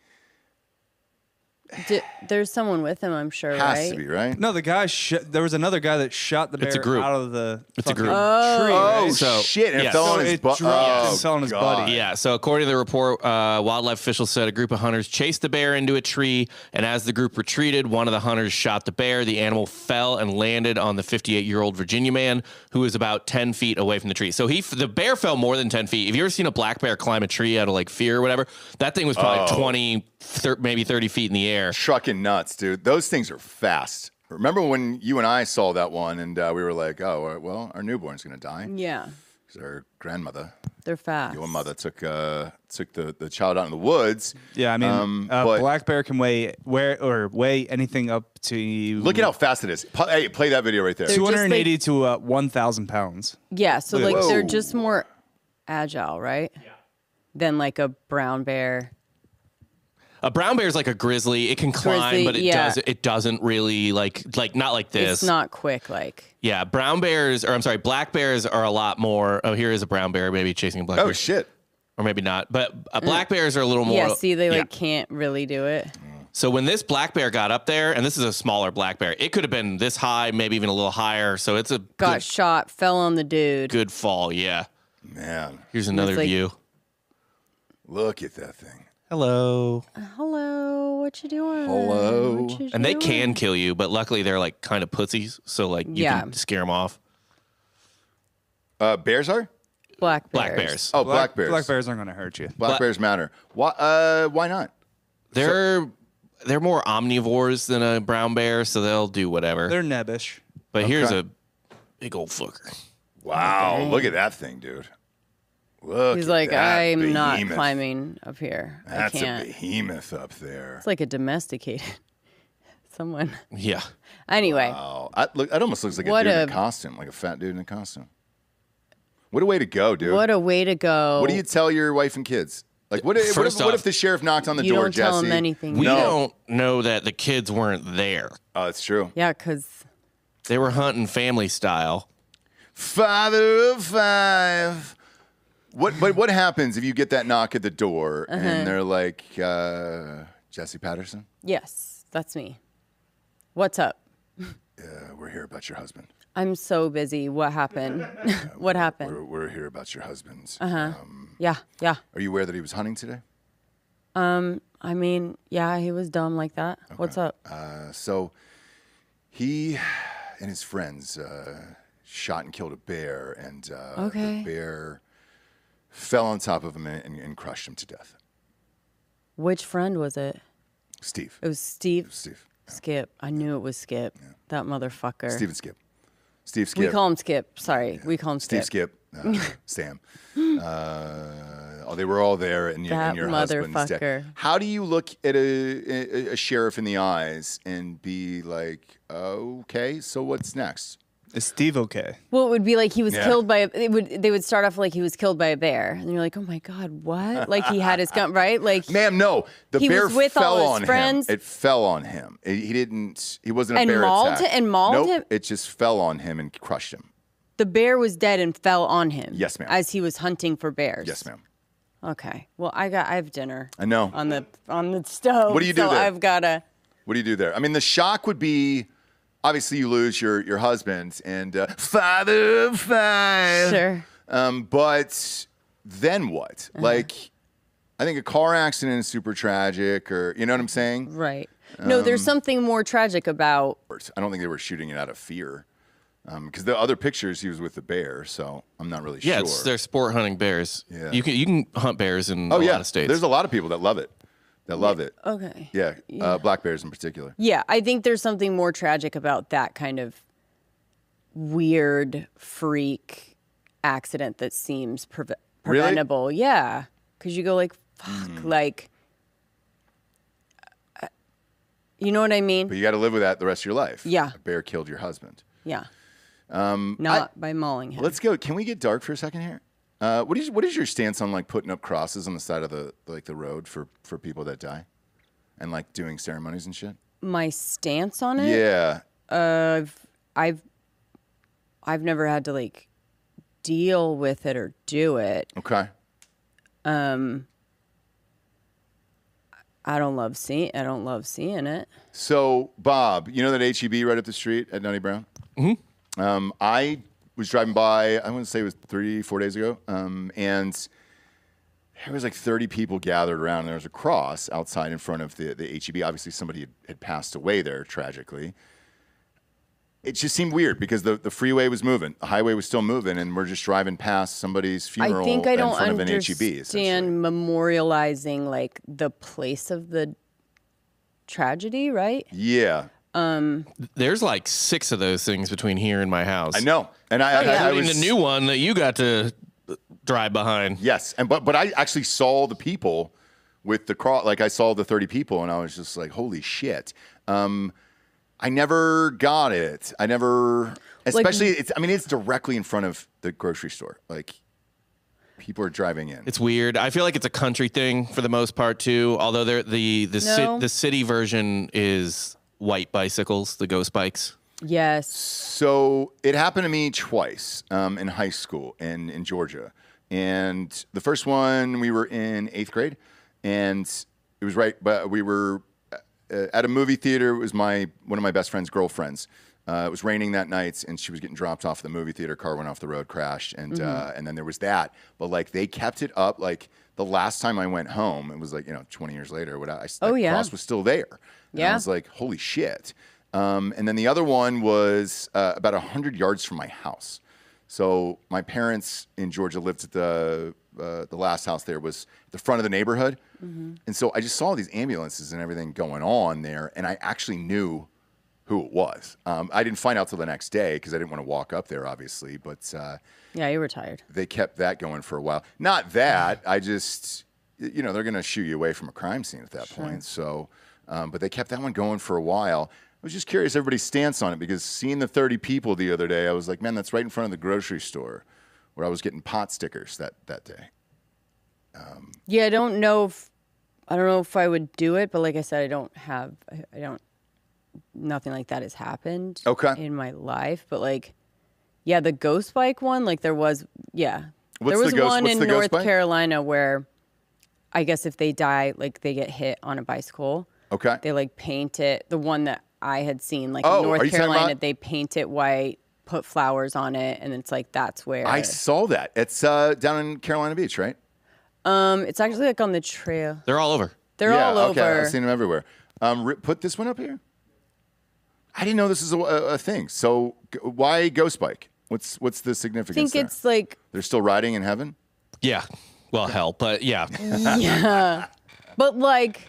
Speaker 3: There's someone with him, I'm sure, right?
Speaker 1: Has to be, right?
Speaker 4: No, the guy. There was another guy that shot the bear
Speaker 5: It's a group.
Speaker 4: out of the
Speaker 5: It's a
Speaker 4: fucking
Speaker 5: group.
Speaker 4: tree.
Speaker 1: Oh,
Speaker 4: right?
Speaker 5: So-
Speaker 1: shit. And
Speaker 5: yeah.
Speaker 1: it fell on
Speaker 4: So
Speaker 1: his
Speaker 4: it
Speaker 1: butt.
Speaker 4: dropped
Speaker 1: Oh,
Speaker 4: and fell on his
Speaker 1: God.
Speaker 4: buddy.
Speaker 5: Yeah, so according to the report, wildlife officials said a group of hunters chased the bear into a tree, and as the group retreated, one of the hunters shot the bear. The animal fell and landed on the 58-year-old Virginia man who was about 10 feet away from the tree. So the bear fell more than 10 feet. Have you ever seen a black bear climb a tree out of like fear or whatever? That thing was probably 20, maybe 30 feet in the air.
Speaker 1: Trucking nuts, dude. Those things are fast. Remember when you and I saw that one and we were like, oh, well, our newborn's going to die?
Speaker 3: Yeah.
Speaker 1: Her grandmother,
Speaker 3: they're fast.
Speaker 1: your mother took the child out in the woods.
Speaker 4: Yeah, I mean, black bear can weigh anything up to.
Speaker 1: Look at how fast it is. Hey, play that video right there.
Speaker 4: 280 to 1,000 pounds.
Speaker 3: Yeah, so like
Speaker 1: Whoa.
Speaker 3: they're just more agile, right? Yeah. Than like a brown bear.
Speaker 5: A brown bear is like a grizzly. It can climb, but it doesn't really like not like this.
Speaker 3: It's not quick like.
Speaker 5: Yeah, black bears are a lot more. Oh, here is a brown bear maybe chasing a black bear.
Speaker 1: Oh shit.
Speaker 5: Or maybe not. But black bears are a little more.
Speaker 3: Yeah, see, they can't really do it.
Speaker 5: So when this black bear got up there, and this is a smaller black bear, it could have been this high, maybe even a little higher. So it's
Speaker 3: got shot, fell on the dude.
Speaker 5: Good fall, yeah.
Speaker 1: Man.
Speaker 5: Here's another view.
Speaker 1: Look at that thing.
Speaker 5: Hello.
Speaker 3: Hello. What you doing?
Speaker 1: Hello.
Speaker 5: And they can kill you, but luckily they're like kind of pussies, so like you can scare them off.
Speaker 1: Bears are?
Speaker 3: Black bears.
Speaker 5: Black bears.
Speaker 1: Oh, black bears.
Speaker 4: Black bears aren't going to hurt you.
Speaker 1: Black bears matter. Why not?
Speaker 5: They're more omnivores than a brown bear, so they'll do whatever.
Speaker 4: They're nebbish.
Speaker 5: But here's a big old fucker.
Speaker 1: Wow, look at that thing, dude. Look.
Speaker 3: He's like, I'm
Speaker 1: behemoth.
Speaker 3: not climbing up here.
Speaker 1: That's
Speaker 3: I can't.
Speaker 1: a behemoth up there.
Speaker 3: It's like a domesticated someone.
Speaker 5: Yeah.
Speaker 3: Anyway.
Speaker 1: Wow. It almost looks like a dude in a costume, like a fat dude in a costume. What a way to go, dude.
Speaker 3: What a way to go.
Speaker 1: What do you tell your wife and kids? Like, what if the sheriff knocked on the door,
Speaker 3: You don't
Speaker 1: Jesse?
Speaker 3: tell them anything.
Speaker 5: We don't know that the kids weren't there.
Speaker 1: Oh, that's true.
Speaker 3: Yeah, because
Speaker 5: they were hunting family style.
Speaker 1: Father of five. What happens if you get that knock at the door and they're like, Jesse Patterson?
Speaker 3: Yes, that's me. What's up?
Speaker 1: We're here about your husband.
Speaker 3: I'm so busy. What happened? What happened?
Speaker 1: We're here about your husband.
Speaker 3: Yeah.
Speaker 1: Are you aware that he was hunting today?
Speaker 3: I mean, yeah, he was dumb like that. Okay. What's up?
Speaker 1: So he and his friends shot and killed a bear, and the bear fell on top of him and crushed him to death.
Speaker 3: Which friend was it?
Speaker 1: Steve.
Speaker 3: It was Steve?
Speaker 1: Steve. Yeah.
Speaker 3: Skip. I knew it was Skip. Yeah. That motherfucker.
Speaker 1: Steve and Skip. Steve Skip.
Speaker 3: We call him Skip. Sorry. Yeah. We call him Skip.
Speaker 1: Steve Skip. Sam. They were all there in your husband's death. How do you look at a sheriff in the eyes and be like, okay, so what's next?
Speaker 4: Is Steve okay?
Speaker 3: Well, it would be like he was killed by they would start off like he was killed by a bear, and you're like, oh my god, what? Like he had his gun, right? Like,
Speaker 1: ma'am, no, the bear
Speaker 3: was with
Speaker 1: fell
Speaker 3: all
Speaker 1: on
Speaker 3: his friends.
Speaker 1: him. It fell on him. He didn't. He wasn't a
Speaker 3: and
Speaker 1: bear attack.
Speaker 3: And mauled him.
Speaker 1: It just fell on him and crushed him.
Speaker 3: The bear was dead and fell on him.
Speaker 1: Yes, ma'am.
Speaker 3: As he was hunting for bears.
Speaker 1: Yes, ma'am.
Speaker 3: Okay. Well, I have dinner.
Speaker 1: I know.
Speaker 3: On the stove.
Speaker 1: What do you do there?
Speaker 3: I've gotta.
Speaker 1: What do you do there? I mean, the shock would be. Obviously, you lose your husband and father of five.
Speaker 3: Sure.
Speaker 1: But then what? Like, I think a car accident is super tragic, or you know what I'm saying?
Speaker 3: Right. No, there's something more tragic about.
Speaker 1: I don't think they were shooting it out of fear, because the other pictures he was with the bear, so I'm not really sure.
Speaker 5: Yeah, they're sport hunting bears. Yeah. You can hunt bears in a lot of states.
Speaker 1: There's a lot of people that love it.
Speaker 3: Okay.
Speaker 1: Yeah, black bears in particular.
Speaker 3: Yeah, I think there's something more tragic about that kind of weird freak accident that seems preventable.
Speaker 1: Really?
Speaker 3: Yeah, because you go like, fuck, like, you know what I mean?
Speaker 1: But you got to live with that the rest of your life.
Speaker 3: Yeah.
Speaker 1: A bear killed your husband.
Speaker 3: Yeah. Not by mauling him.
Speaker 1: Let's go. Can we get dark for a second here? What is your stance on like putting up crosses on the side of the road for people that die, and like doing ceremonies and shit?
Speaker 3: My stance on it?
Speaker 1: Yeah.
Speaker 3: I've never had to like deal with it or do it.
Speaker 1: Okay.
Speaker 3: I don't love seeing it.
Speaker 1: So Bob, you know that HEB right up the street at Nutty Brown?
Speaker 5: Mm-hmm.
Speaker 1: I was driving by, I want to say it was 3-4 days ago, and there was like 30 people gathered around, and there was a cross outside in front of the HEB. Obviously, somebody had passed away there, tragically. It just seemed weird because the freeway was moving, the highway was still moving, and we're just driving past somebody's funeral
Speaker 3: I think I don't
Speaker 1: in front of an HEB.
Speaker 3: understand memorializing like the place of the tragedy, right?
Speaker 1: Yeah.
Speaker 5: There's like 6 of those things between here and my house.
Speaker 1: I know. And
Speaker 5: I was the new one that you got to drive behind.
Speaker 1: Yes. But I actually saw the people with the cross. Like I saw the 30 people and I was just like, holy shit. I never got it. I never, especially it's directly in front of the grocery store. Like people are driving in.
Speaker 5: It's weird. I feel like it's a country thing for the most part too. Although the city version is white bicycles, the ghost bikes.
Speaker 3: Yes.
Speaker 1: So it happened to me twice in high school in Georgia. And the first one, we were in 8th grade. And it was but we were at a movie theater. It was one of my best friend's girlfriends. It was raining that night, and she was getting dropped off at the movie theater. Car went off the road, crashed, and then there was that. But like they kept it up. Like the last time I went home, it was like 20 years later. That cross was still there. And I was like, holy shit. And then the other one was about 100 yards from my house. So my parents in Georgia lived at the last house there was the front of the neighborhood. And so I just saw these ambulances and everything going on there, and I actually knew who it was. I didn't find out till the next day because I didn't want to walk up there, obviously. But
Speaker 3: yeah, you were tired.
Speaker 1: They kept that going for a while. Not that I just, they're going to shoo you away from a crime scene at that point. So, but they kept that one going for a while. I was just curious everybody's stance on it because seeing the 30 people the other day, I was like, man, that's right in front of the grocery store where I was getting pot stickers that day.
Speaker 3: Yeah, I don't know if I would do it, but like I said, nothing like that has happened in my life. But like, yeah, the ghost bike one, like there was one in North Carolina where I guess if they die, like they get hit on a bicycle.
Speaker 1: Okay.
Speaker 3: They like paint it. The one that I had seen, like in North Carolina, they paint it white, put flowers on it, and it's like that's where
Speaker 1: I saw that. It's down in Carolina Beach, right?
Speaker 3: It's actually like on the trail.
Speaker 5: They're all over.
Speaker 3: They're all over.
Speaker 1: I've seen them everywhere. Put this one up here. I didn't know this is a thing. So why ghost bike? What's the significance?
Speaker 3: I think it's like
Speaker 1: they're still riding in heaven.
Speaker 5: Yeah. Well, hell, but yeah.
Speaker 3: Yeah. But like,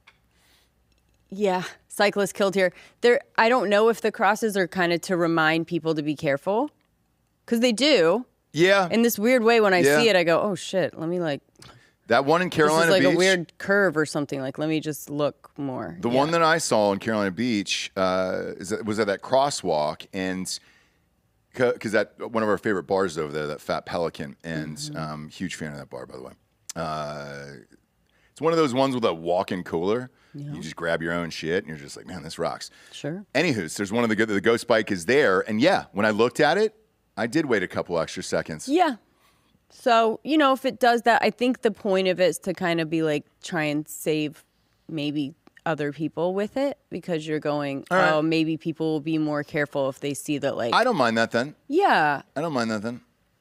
Speaker 3: yeah, cyclists killed here. I don't know if the crosses are kind of to remind people to be careful, because they do.
Speaker 1: Yeah.
Speaker 3: In this weird way, when I see it, I go, oh shit, let me like.
Speaker 1: That one in Carolina
Speaker 3: Beach.
Speaker 1: Beach.
Speaker 3: Like a weird curve or something. Like, let me just look more.
Speaker 1: The one that I saw in Carolina Beach was at that crosswalk, and because that one of our favorite bars over there, that Fat Pelican, and huge fan of that bar, by the way. It's one of those ones with a walk-in cooler. Yeah. You just grab your own shit, and you're just like, man, this rocks.
Speaker 3: Sure.
Speaker 1: Anywho, there's one of the ghost bike is there, and yeah, when I looked at it, I did wait a couple extra seconds.
Speaker 3: Yeah. So, if it does that, I think the point of it is to kind of be like, try and save maybe other people with it, because you're going, maybe people will be more careful if they see that, like.
Speaker 1: I don't mind that then.
Speaker 3: Yeah.
Speaker 1: I don't mind that then.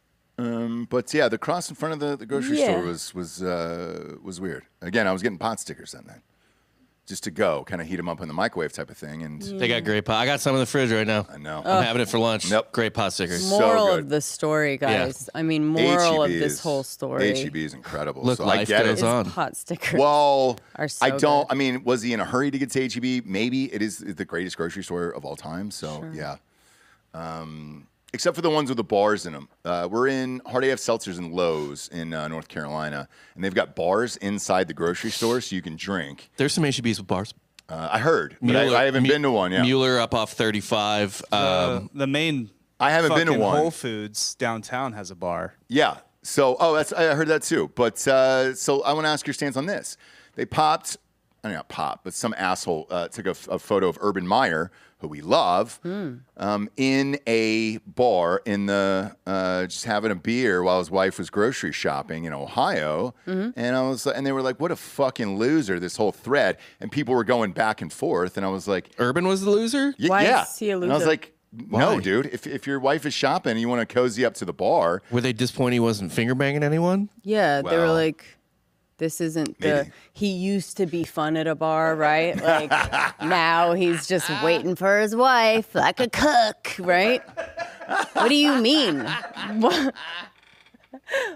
Speaker 1: But yeah, the cross in front of the grocery store was weird. Again, I was getting pot stickers then. Just to go, kind of heat them up in the microwave type of thing. And
Speaker 5: they got great pot. I got some in the fridge right now.
Speaker 1: I know.
Speaker 5: I'm having it for lunch.
Speaker 1: Nope.
Speaker 5: Great pot stickers.
Speaker 3: Moral of the story, guys. Yeah. I mean, moral of this whole story.
Speaker 1: HEB is incredible.
Speaker 5: Look,
Speaker 1: so
Speaker 5: life goes on.
Speaker 3: Pot stickers.
Speaker 1: Well,
Speaker 3: are so
Speaker 1: I don't.
Speaker 3: Good.
Speaker 1: I mean, was he in a hurry to get to HEB? Maybe it is the greatest grocery store of all time. So yeah. Except for the ones with the bars in them. We're in Hard AF Seltzers and Lowe's in North Carolina, and they've got bars inside the grocery store so you can drink.
Speaker 5: There's some HEBs with bars.
Speaker 1: I heard, but I haven't been to one. Yeah,
Speaker 5: Mueller up off 35.
Speaker 4: The main.
Speaker 1: I haven't been to one.
Speaker 4: Whole Foods downtown has a bar.
Speaker 1: Yeah. So, I heard that too. But so I want to ask your stance on this. They popped. I mean, not pop, but some asshole took a photo of Urban Meyer, who we love, in a bar in the just having a beer while his wife was grocery shopping in Ohio, and they were like, "What a fucking loser!" This whole thread, and people were going back and forth, and I was like,
Speaker 5: "Urban was the loser?
Speaker 3: Why is he a loser?"
Speaker 1: And I was like, "No, dude. If your wife is shopping and you want to cozy up to the bar,
Speaker 5: were they disappointed he wasn't finger banging anyone?"
Speaker 3: Yeah, they were like. This isn't he used to be fun at a bar, right? Like now he's just waiting for his wife like a cook, right? What do you mean?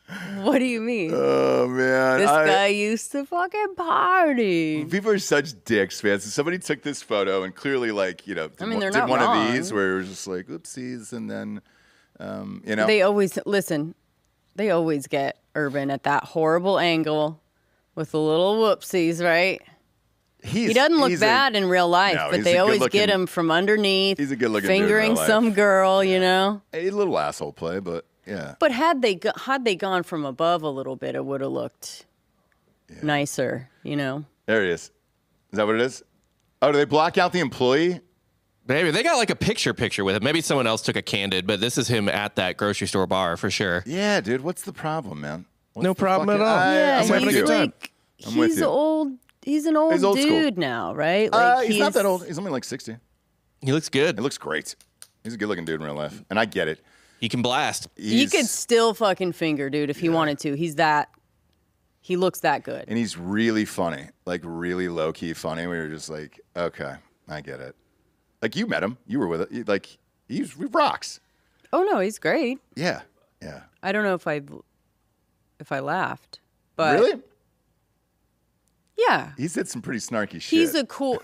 Speaker 3: What do you mean?
Speaker 1: Oh, man.
Speaker 3: This guy used to fucking party.
Speaker 1: People are such dicks, man. So somebody took this photo and clearly, like, you know,
Speaker 3: I mean, they're
Speaker 1: did
Speaker 3: not
Speaker 1: one
Speaker 3: wrong.
Speaker 1: of these where it was just like, oopsies, and then, you know.
Speaker 3: They always, listen, they always get Urban at that horrible angle with the little whoopsies, right? He doesn't look bad in real life, but they always get him from underneath.
Speaker 1: He's a good-looking dude in
Speaker 3: fingering
Speaker 1: real life.
Speaker 3: some girl, you know.
Speaker 1: A little asshole play, but yeah.
Speaker 3: But had they gone from above a little bit, it would have looked nicer, you know.
Speaker 1: There he is. Is that what it is? Oh, do they block out the employee?
Speaker 5: Maybe they got like a picture with it. Maybe someone else took a candid, but this is him at that grocery store bar for sure.
Speaker 1: Yeah, dude. What's the problem, man?
Speaker 5: No problem at all.
Speaker 3: Yeah,
Speaker 1: I'm having a
Speaker 3: he's
Speaker 1: good time.
Speaker 3: like
Speaker 1: I'm with
Speaker 3: he's
Speaker 1: you.
Speaker 3: old. He's an old,
Speaker 1: old
Speaker 3: dude
Speaker 1: school.
Speaker 3: now, right? Like
Speaker 1: He's not that old. He's only like 60.
Speaker 5: He looks good.
Speaker 1: It looks great. He's a good-looking dude in real life, and I get it.
Speaker 5: He can blast.
Speaker 3: He could still fucking finger, dude, if he wanted to. He loo's that good.
Speaker 1: And he's really funny, like really low-key funny. We were just like, okay, I get it. Like, you met him. You were with it. Like, he rocks.
Speaker 3: Oh no, he's great.
Speaker 1: Yeah, yeah.
Speaker 3: I don't know if I laughed, but
Speaker 1: Really?
Speaker 3: yeah,
Speaker 1: He said some pretty snarky shit.
Speaker 3: he's cool.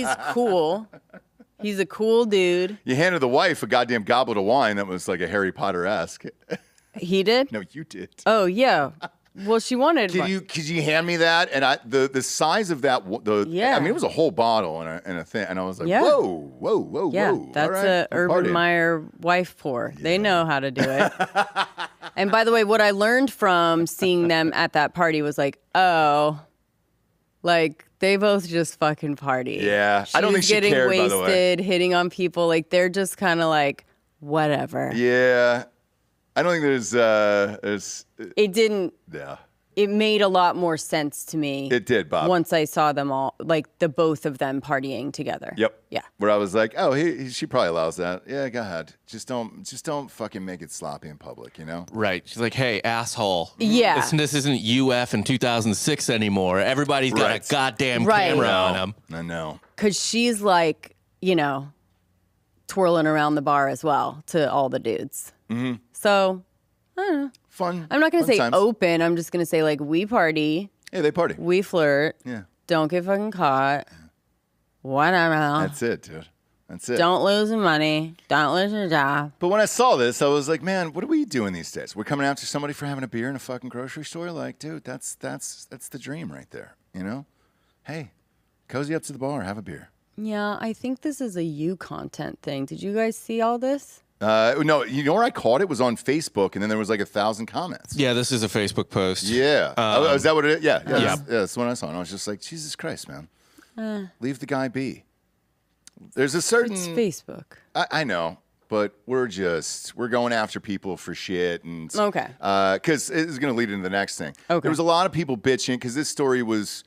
Speaker 3: He's a cool dude.
Speaker 1: You handed the wife a goddamn goblet of wine that was like a Harry Potter-esque.
Speaker 3: He did.
Speaker 1: No, you did.
Speaker 3: Oh yeah. Well, she wanted.
Speaker 1: Could you hand me that? And the size of that,
Speaker 3: Yeah.
Speaker 1: I mean, it was a whole bottle and a thing. And I was like,
Speaker 3: Yeah.
Speaker 1: whoa.
Speaker 3: Yeah,
Speaker 1: All
Speaker 3: that's
Speaker 1: right,
Speaker 3: a
Speaker 1: I'm
Speaker 3: Urban
Speaker 1: partying.
Speaker 3: Meyer wife pour. They know how to do it. And by the way, what I learned from seeing them at that party was like, oh, like they both just fucking party.
Speaker 1: Yeah. I don't think she
Speaker 3: getting
Speaker 1: cared, by
Speaker 3: wasted,
Speaker 1: the way.
Speaker 3: hitting on people. Like they're just kind of like whatever.
Speaker 1: Yeah. I don't think there's
Speaker 3: It didn't.
Speaker 1: yeah.
Speaker 3: It made a lot more sense to me.
Speaker 1: It did, Bob.
Speaker 3: Once I saw them all, like the both of them partying together.
Speaker 1: Yep.
Speaker 3: Yeah.
Speaker 1: Where I was like, oh, she probably allows that. Yeah, go ahead. Just don't fucking make it sloppy in public, you know?
Speaker 5: Right. She's like, hey, asshole.
Speaker 3: Yeah.
Speaker 5: This isn't UF in 2006 anymore. Everybody's got
Speaker 1: Right.
Speaker 5: a goddamn
Speaker 3: Right.
Speaker 5: camera on them.
Speaker 1: I know.
Speaker 3: Because she's like, you know, twirling around the bar as well to all the dudes. Mm-hmm. So, I don't know.
Speaker 1: Fun.
Speaker 3: I'm not going to
Speaker 1: fun
Speaker 3: say
Speaker 1: times.
Speaker 3: open. I'm just going to say, like, we party,
Speaker 1: Yeah, they party.
Speaker 3: we flirt,
Speaker 1: Yeah.
Speaker 3: don't get fucking caught, whatever.
Speaker 1: That's it, dude. That's it.
Speaker 3: Don't lose your money. Don't lose your job.
Speaker 1: But when I saw this, I was like, man, what are we doing these days? We're coming after somebody for having a beer in a fucking grocery store? Like, dude, that's the dream right there, you know? Hey, cozy up to the bar, have a beer.
Speaker 3: Yeah, I think this is a you content thing. Did you guys see all this?
Speaker 1: No, you know where I caught it was on Facebook, and then there was like 1,000 comments.
Speaker 5: Yeah, this is a Facebook post.
Speaker 1: Yeah. Is that what it is? Yeah.
Speaker 5: Yeah.
Speaker 1: That's what I saw. And I was just like, Jesus Christ, man. Leave the guy be. There's a certain...
Speaker 3: It's Facebook.
Speaker 1: I know, but we're going after people for shit. And
Speaker 3: Okay.
Speaker 1: Because it's going to lead into the next thing.
Speaker 3: Okay.
Speaker 1: There was a lot of people bitching because this story was...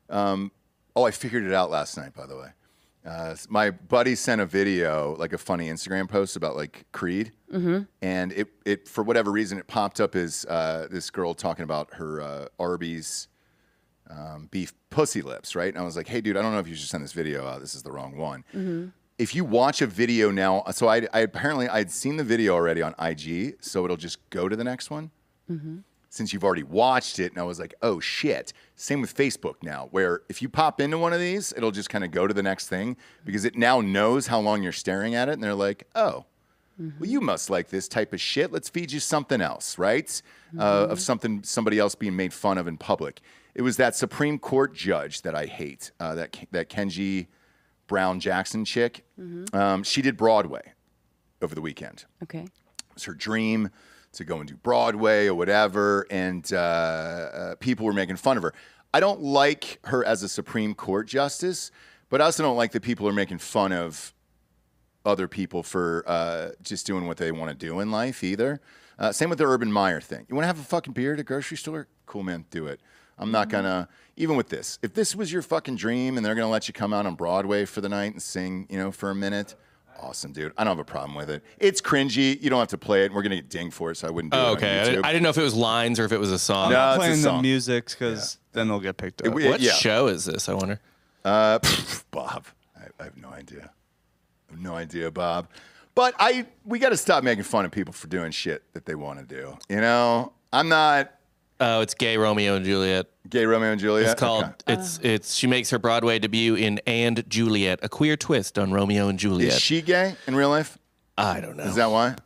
Speaker 1: I figured it out last night, by the way. My buddy sent a video, like a funny Instagram post about like Creed, and it for whatever reason it popped up as this girl talking about her Arby's beef pussy lips, right? And I was like, hey, dude, I don't know if you should send this video out. This is the wrong one. If you watch a video now, so I apparently I'd seen the video already on IG, so it'll just go to the next one. Since you've already watched it, and I was like, oh shit. Same with Facebook now, where if you pop into one of these, it'll just kind of go to the next thing because it now knows how long you're staring at it, and they're like, oh, well, you must like this type of shit. Let's feed you something else, right? Of somebody else being made fun of in public. It was that Supreme Court judge that I hate, that Kenji Brown Jackson chick. She did Broadway over the weekend.
Speaker 3: Okay.
Speaker 1: It was her dream to go and do Broadway or whatever, and people were making fun of her. I don't like her as a Supreme Court justice, but I also don't like that people are making fun of other people for just doing what they want to do in life either. Same with the Urban Meyer thing. You want to have a fucking beer at a grocery store? Cool, man, do it. I'm not gonna, even with this, if this was your fucking dream and they're gonna let you come out on Broadway for the night and sing, for a minute, awesome, dude. I don't have a problem with it. It's cringy. You don't have to play it, and we're going to get dinged for it, so I wouldn't do it on
Speaker 5: Okay.
Speaker 1: YouTube.
Speaker 5: I didn't know if it was lines or if it was a song.
Speaker 1: No, it's a
Speaker 4: Playing the
Speaker 1: song.
Speaker 4: music because then they'll get picked up.
Speaker 5: What show is this, I wonder?
Speaker 1: Bob. I have no idea. Bob. But we got to stop making fun of people for doing shit that they want to do. You know, I'm not.
Speaker 5: Oh, it's Gay Romeo and Juliet.
Speaker 1: Gay Romeo and Juliet.
Speaker 5: It's called. Okay. It's. She makes her Broadway debut in And Juliet, a queer twist on Romeo and Juliet.
Speaker 1: Is she gay in real life?
Speaker 5: I don't know.
Speaker 1: Is that why?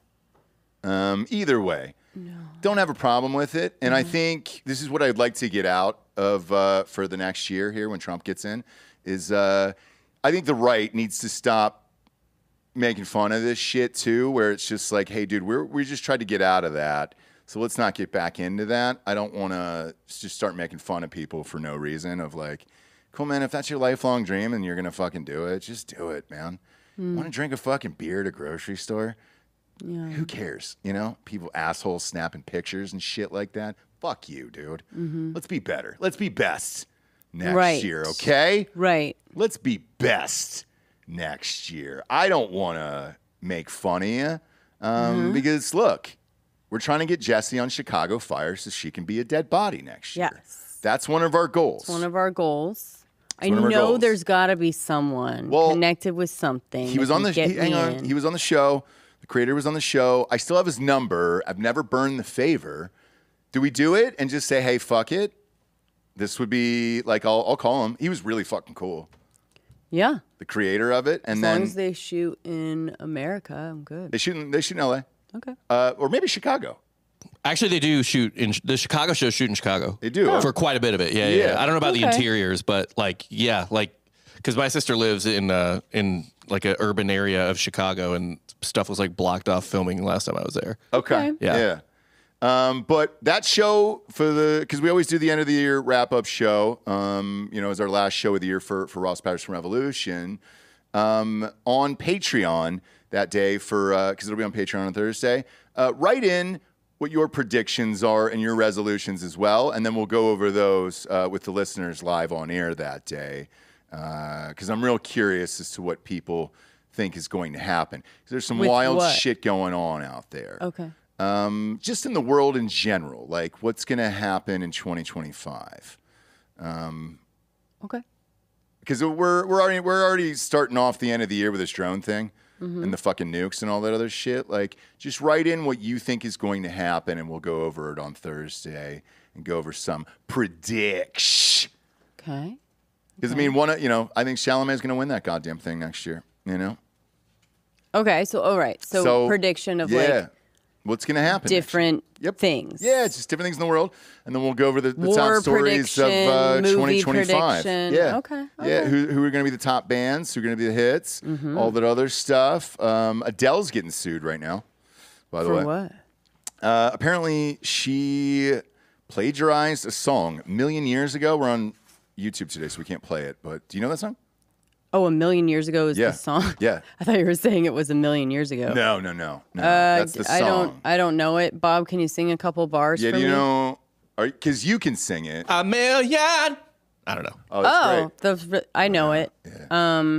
Speaker 1: Either way, don't have a problem with it. And I think this is what I'd like to get out of for the next year here when Trump gets in. Is I think the right needs to stop making fun of this shit too, where it's just like, hey, dude, we just tried to get out of that. So let's not get back into that. I don't want to just start making fun of people for no reason of like, cool, man, if that's your lifelong dream and you're going to fucking do it, just do it, man. Want to drink a fucking beer at a grocery store? Yeah. Who cares? You know, people, assholes snapping pictures and shit like that. Fuck you, dude. Let's be better. Let's be best next year, okay?
Speaker 3: Right.
Speaker 1: Let's be best next year. I don't want to make fun of you because, look, we're trying to get Jessie on Chicago Fire so she can be a dead body next year.
Speaker 3: Yes.
Speaker 1: That's one of our goals.
Speaker 3: It's one of our goals. I know there's got to be someone connected with something.
Speaker 1: He was on the He was on the show. The creator was on the show. I still have his number. I've never burned the favor. Do we do it and just say, hey, fuck it? This would be like, I'll call him. He was really fucking cool.
Speaker 3: Yeah.
Speaker 1: The creator of it. And
Speaker 3: as long as they shoot in America, I'm good.
Speaker 1: They shoot in LA.
Speaker 3: Okay.
Speaker 1: Or maybe Chicago.
Speaker 5: Actually, they do shoot in the Chicago shows. Shoot in Chicago.
Speaker 1: They do
Speaker 5: for quite a bit of it. Yeah. I don't know about the interiors, but because my sister lives in like an urban area of Chicago, and stuff was like blocked off filming last time I was there.
Speaker 1: Okay. Yeah. But that show because we always do the end of the year wrap up show. As our last show of the year for Ross Patterson Revolution on Patreon that day because it'll be on Patreon on Thursday. Write in what your predictions are and your resolutions as well, and then we'll go over those with the listeners live on air that day. Because I'm real curious as to what people think is going to happen. There's some wild shit going on out there.
Speaker 3: Okay.
Speaker 1: Just in the world in general, like what's going to happen in 2025.
Speaker 3: Okay.
Speaker 1: Because we're already starting off the end of the year with this drone thing and the fucking nukes and all that other shit. Like, just write in what you think is going to happen, and we'll go over it on Thursday and go over some predictions.
Speaker 3: Okay.
Speaker 1: Because I mean, I think Chalamet's going to win that goddamn thing next year. You know.
Speaker 3: Okay. So all right. So prediction of like
Speaker 1: what's going to happen?
Speaker 3: Different things.
Speaker 1: Yeah, it's just different things in the world, and then we'll go over the
Speaker 3: War
Speaker 1: top stories of 2025.
Speaker 3: Prediction.
Speaker 1: Yeah.
Speaker 3: Okay.
Speaker 1: Yeah. Who are going to be the top bands? Who are going to be the hits? All that other stuff. Adele's getting sued right now. By the way.
Speaker 3: For what?
Speaker 1: Apparently, she plagiarized a song a million years ago. We're on YouTube today, so we can't play it. But do you know that song?
Speaker 3: Oh, a million years ago is the song?
Speaker 1: Yeah.
Speaker 3: I thought you were saying it was a million years ago.
Speaker 1: No. That's the song.
Speaker 3: I don't know it. Bob, can you sing a couple bars for me?
Speaker 1: Yeah, do you know? Because you can sing it.
Speaker 5: A million. I don't know.
Speaker 1: Oh, that's great.
Speaker 3: I know it. Yeah.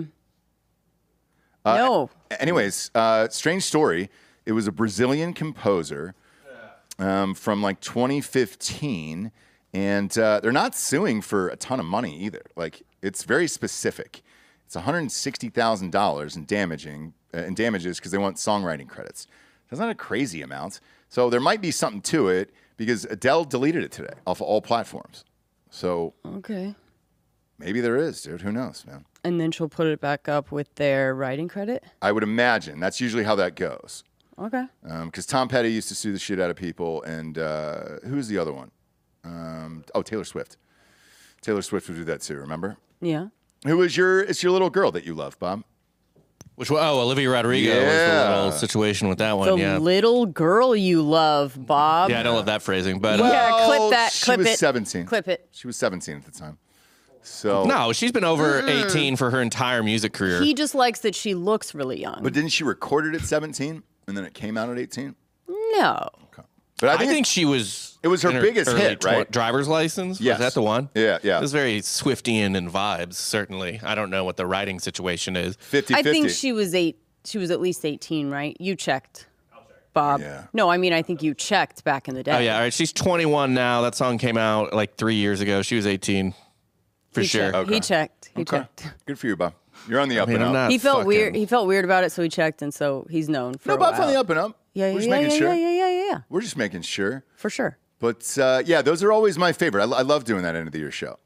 Speaker 3: No.
Speaker 1: Anyways, strange story. It was a Brazilian composer from like 2015. And they're not suing for a ton of money either. Like, it's very specific. It's $160,000 in damages because they want songwriting credits. That's not a crazy amount. So there might be something to it because Adele deleted it today off of all platforms. So maybe there is, dude. Who knows, man?
Speaker 3: And then she'll put it back up with their writing credit? I
Speaker 1: would imagine. That's usually how that goes.
Speaker 3: Okay.
Speaker 1: Because Tom Petty used to sue the shit out of people. And who's the other one? Taylor Swift. Taylor Swift would do that too, remember?
Speaker 3: Yeah.
Speaker 1: It's your little girl that you love, Bob.
Speaker 5: Which one? Oh, Olivia Rodrigo was the little situation with that one.
Speaker 3: The little girl you love, Bob.
Speaker 5: Yeah, I don't love that phrasing, but
Speaker 3: clip that.
Speaker 1: She was 17.
Speaker 3: Clip it.
Speaker 1: She was 17 at the time. So
Speaker 5: no, she's been over 18 for her entire music career.
Speaker 3: He just likes that she looks really young.
Speaker 1: But didn't she record it at 17 and then it came out at 18?
Speaker 3: No.
Speaker 1: Okay. But I think
Speaker 5: she was.
Speaker 1: It was her biggest hit, right?
Speaker 5: Driver's License.
Speaker 1: Yes.
Speaker 5: Was that the one?
Speaker 1: Yeah.
Speaker 5: It was very Swiftian in vibes. Certainly, I don't know what the writing situation is.
Speaker 1: 50-50.
Speaker 3: I think she was at least 18, right? You checked, Bob.
Speaker 1: Yeah.
Speaker 3: No, I mean I think you checked back in the day.
Speaker 5: Oh yeah, all right. She's 21 now. That song came out like 3 years ago. She was 18, for sure.
Speaker 3: Okay. He checked. He checked.
Speaker 1: Good for you, Bob. You're on the up and up.
Speaker 3: He felt weird. He felt weird about it, so he checked, and so he's known for a while.
Speaker 1: Bob's on the up and up.
Speaker 3: Yeah,
Speaker 1: We're just
Speaker 3: yeah,
Speaker 1: making
Speaker 3: yeah,
Speaker 1: sure.
Speaker 3: yeah.
Speaker 1: We're just making sure.
Speaker 3: For sure.
Speaker 1: But yeah, those are always my favorite. I love doing that end of the year show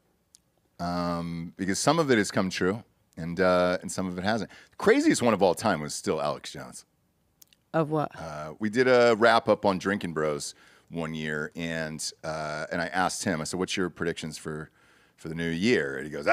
Speaker 1: because some of it has come true and some of it hasn't. The craziest one of all time was still Alex Jones.
Speaker 3: Of what?
Speaker 1: We did a wrap up on Drinking Bros one year, and I asked him. I said, "What's your predictions for the new year?" And he goes,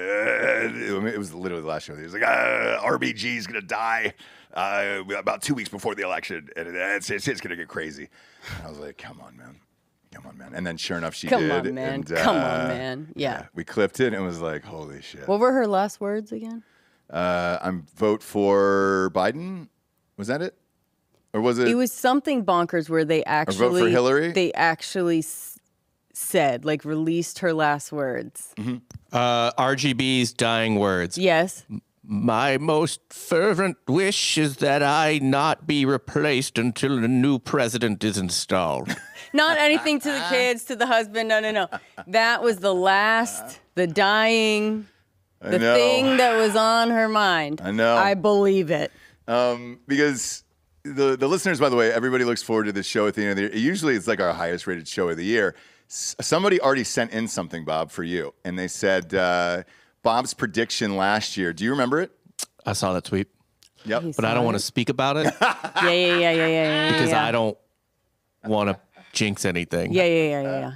Speaker 1: it was literally the last show. He was like, RBG's gonna die about 2 weeks before the election, and it's gonna get crazy. And I was like, "Come on, man." And then sure enough, she did.
Speaker 3: Come on, man. Come on, man. Yeah.
Speaker 1: We clipped it and it was like, holy shit.
Speaker 3: What were her last words again?
Speaker 1: I'm vote for Biden. Was that it? Or was it?
Speaker 3: It was something bonkers where they actually.
Speaker 1: Or vote for Hillary?
Speaker 3: They actually said, like, released her last words.
Speaker 1: Mm-hmm.
Speaker 5: RGB's dying words.
Speaker 3: Yes.
Speaker 5: My most fervent wish is that I not be replaced until a new president is installed.
Speaker 3: Not anything to the kids, to the husband. No. That was the last, the dying, the thing that was on her mind.
Speaker 1: I know.
Speaker 3: I believe it.
Speaker 1: Because the listeners, by the way, everybody looks forward to this show at the end of the year. Usually it's like our highest rated show of the year. Somebody already sent in something, Bob, for you. And they said, Bob's prediction last year. Do you remember it?
Speaker 5: I saw that tweet.
Speaker 1: Yep.
Speaker 5: But I don't want to speak about it.
Speaker 3: Yeah.
Speaker 5: Because I don't want to jinx anything.
Speaker 3: Yeah.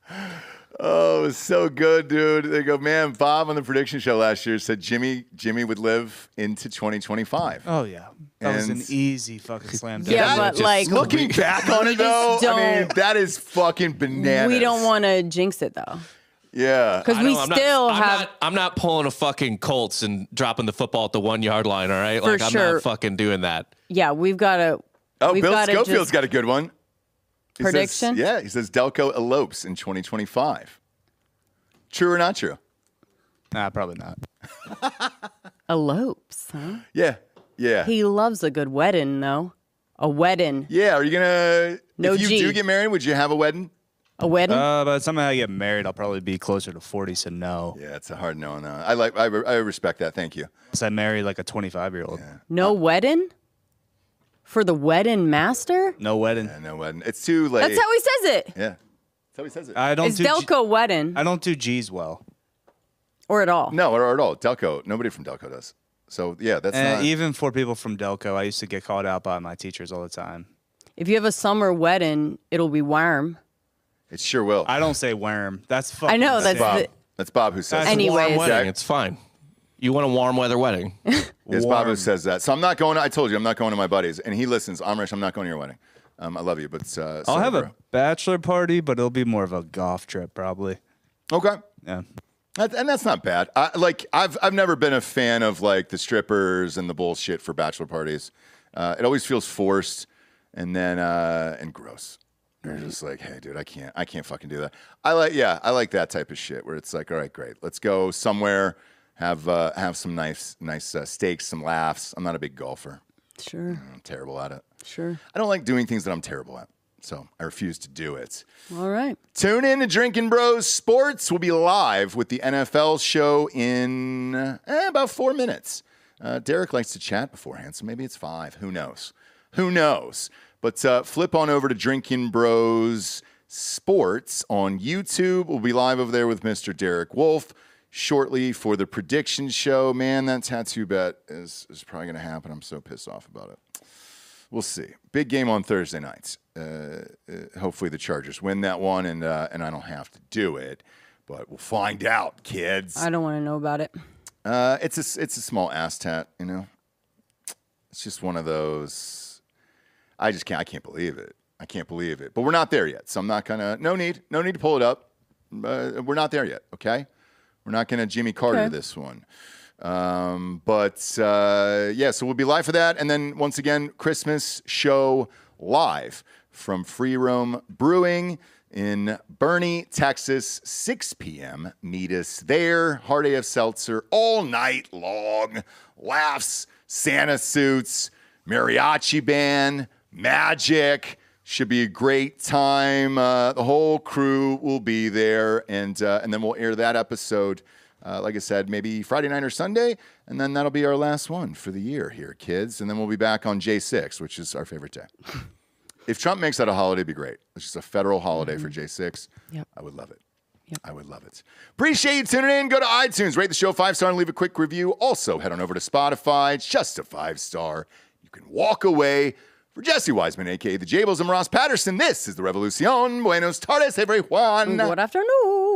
Speaker 1: Oh, it was so good, dude. They go, man, Bob on the prediction show last year said Jimmy would live into 2025.
Speaker 4: Oh, yeah. That was an easy fucking slam dunk.
Speaker 3: Yeah, but like
Speaker 1: looking back on it, though, I mean, that is fucking bananas.
Speaker 3: We don't want to jinx it, though.
Speaker 1: Yeah.
Speaker 3: Because we still have.
Speaker 5: I'm not pulling a fucking Colts and dropping the football at the 1 yard line, all right?
Speaker 3: For
Speaker 5: like,
Speaker 3: sure.
Speaker 5: I'm not fucking doing that.
Speaker 3: Yeah, we've got to.
Speaker 1: Oh, Bill Schofield's got a good one.
Speaker 3: Prediction?
Speaker 1: He says Delco elopes in 2025. True or not true?
Speaker 4: Nah, probably not.
Speaker 3: Elopes, huh?
Speaker 1: Yeah.
Speaker 3: He loves a good wedding, though. A wedding.
Speaker 1: Yeah, are you gonna?
Speaker 3: No
Speaker 1: if you
Speaker 3: G.
Speaker 1: do get married, would you have a wedding?
Speaker 3: A wedding?
Speaker 4: By the time I get married, I'll probably be closer to 40, so no.
Speaker 1: Yeah, it's a hard no on that. I respect that. Thank you.
Speaker 4: Unless I marry like a 25-year-old.
Speaker 1: Yeah.
Speaker 3: No wedding? For the wedding master?
Speaker 4: No wedding.
Speaker 1: Yeah, no wedding. It's too late.
Speaker 3: That's how he says it.
Speaker 1: Yeah, that's how he says it.
Speaker 4: I don't
Speaker 3: It's
Speaker 4: do
Speaker 3: Delco wedding.
Speaker 4: I don't do G's well.
Speaker 3: Or at all.
Speaker 1: No, or at all. Delco. Nobody from Delco does. So yeah, that's
Speaker 4: And
Speaker 1: not.
Speaker 4: even for people from Delco, I used to get called out by my teachers all the time.
Speaker 3: If you have a summer wedding, it'll be warm.
Speaker 1: It sure will.
Speaker 4: I don't say worm. That's fucking
Speaker 3: I know, that's
Speaker 1: Bob.
Speaker 3: the-
Speaker 1: That's Bob who says
Speaker 4: That's
Speaker 1: that.
Speaker 3: Anyways.
Speaker 5: Warm wedding.
Speaker 1: Jack?
Speaker 5: It's fine. You want a warm weather wedding.
Speaker 1: It's Bob who says that. So I'm not going. I told you I'm not going to my buddies, and he listens. Amrish, I'm not going to your wedding. I love you, but
Speaker 4: I'll have a bachelor party, but it'll be more of a golf trip probably.
Speaker 1: Okay.
Speaker 4: Yeah.
Speaker 1: And that's not bad. I've never been a fan of like the strippers and the bullshit for bachelor parties. It always feels forced and then and gross. You're just like, hey, dude, I can't fucking do that. I like that type of shit where it's like, all right, great, let's go somewhere, have some nice steaks, some laughs. I'm not a big golfer.
Speaker 3: Sure.
Speaker 1: I'm terrible at it.
Speaker 3: Sure.
Speaker 1: I don't like doing things that I'm terrible at, so I refuse to do it.
Speaker 3: All right.
Speaker 1: Tune in to Drinking Bros Sports. We'll be live with the NFL show in about 4 minutes. Derek likes to chat beforehand, so maybe it's 5. Who knows? But flip on over to Drinking Bros Sports on YouTube. We'll be live over there with Mr. Derek Wolf shortly for the prediction show. Man, that tattoo bet is probably going to happen. I'm so pissed off about it. We'll see. Big game on Thursday nights. Hopefully the Chargers win that one, and I don't have to do it. But we'll find out, kids.
Speaker 3: I don't want to know about it.
Speaker 1: It's a small ass tat, you know. It's just one of those. I can't believe it. I can't believe it. But we're not there yet, so I'm not gonna. No need to pull it up. We're not there yet. Okay, we're not gonna Jimmy Carter this one. So we'll be live for that, and then once again, Christmas show live from Free Roam Brewing in Bernie, Texas, 6 p.m. Meet us there. Hard AF Seltzer all night long. Laughs, Santa suits, mariachi band, magic. Should be a great time. The whole crew will be there, and then we'll air that episode Like I said, maybe Friday night or Sunday, and then that'll be our last one for the year here, kids. And then we'll be back on J6, which is our favorite day. If Trump makes that a holiday, it'd be great. It's just a federal holiday for J6.
Speaker 3: Yep.
Speaker 1: I would love it.
Speaker 3: Yep.
Speaker 1: I would love it. Appreciate you tuning in. Go to iTunes, rate the show 5-star, and leave a quick review. Also, head on over to Spotify. It's just a 5-star. You can walk away. For Jesse Wiseman, a.k.a. the Jables, and Ross Patterson, this is the Revolucion. Buenos tardes, everyone.
Speaker 3: Good afternoon.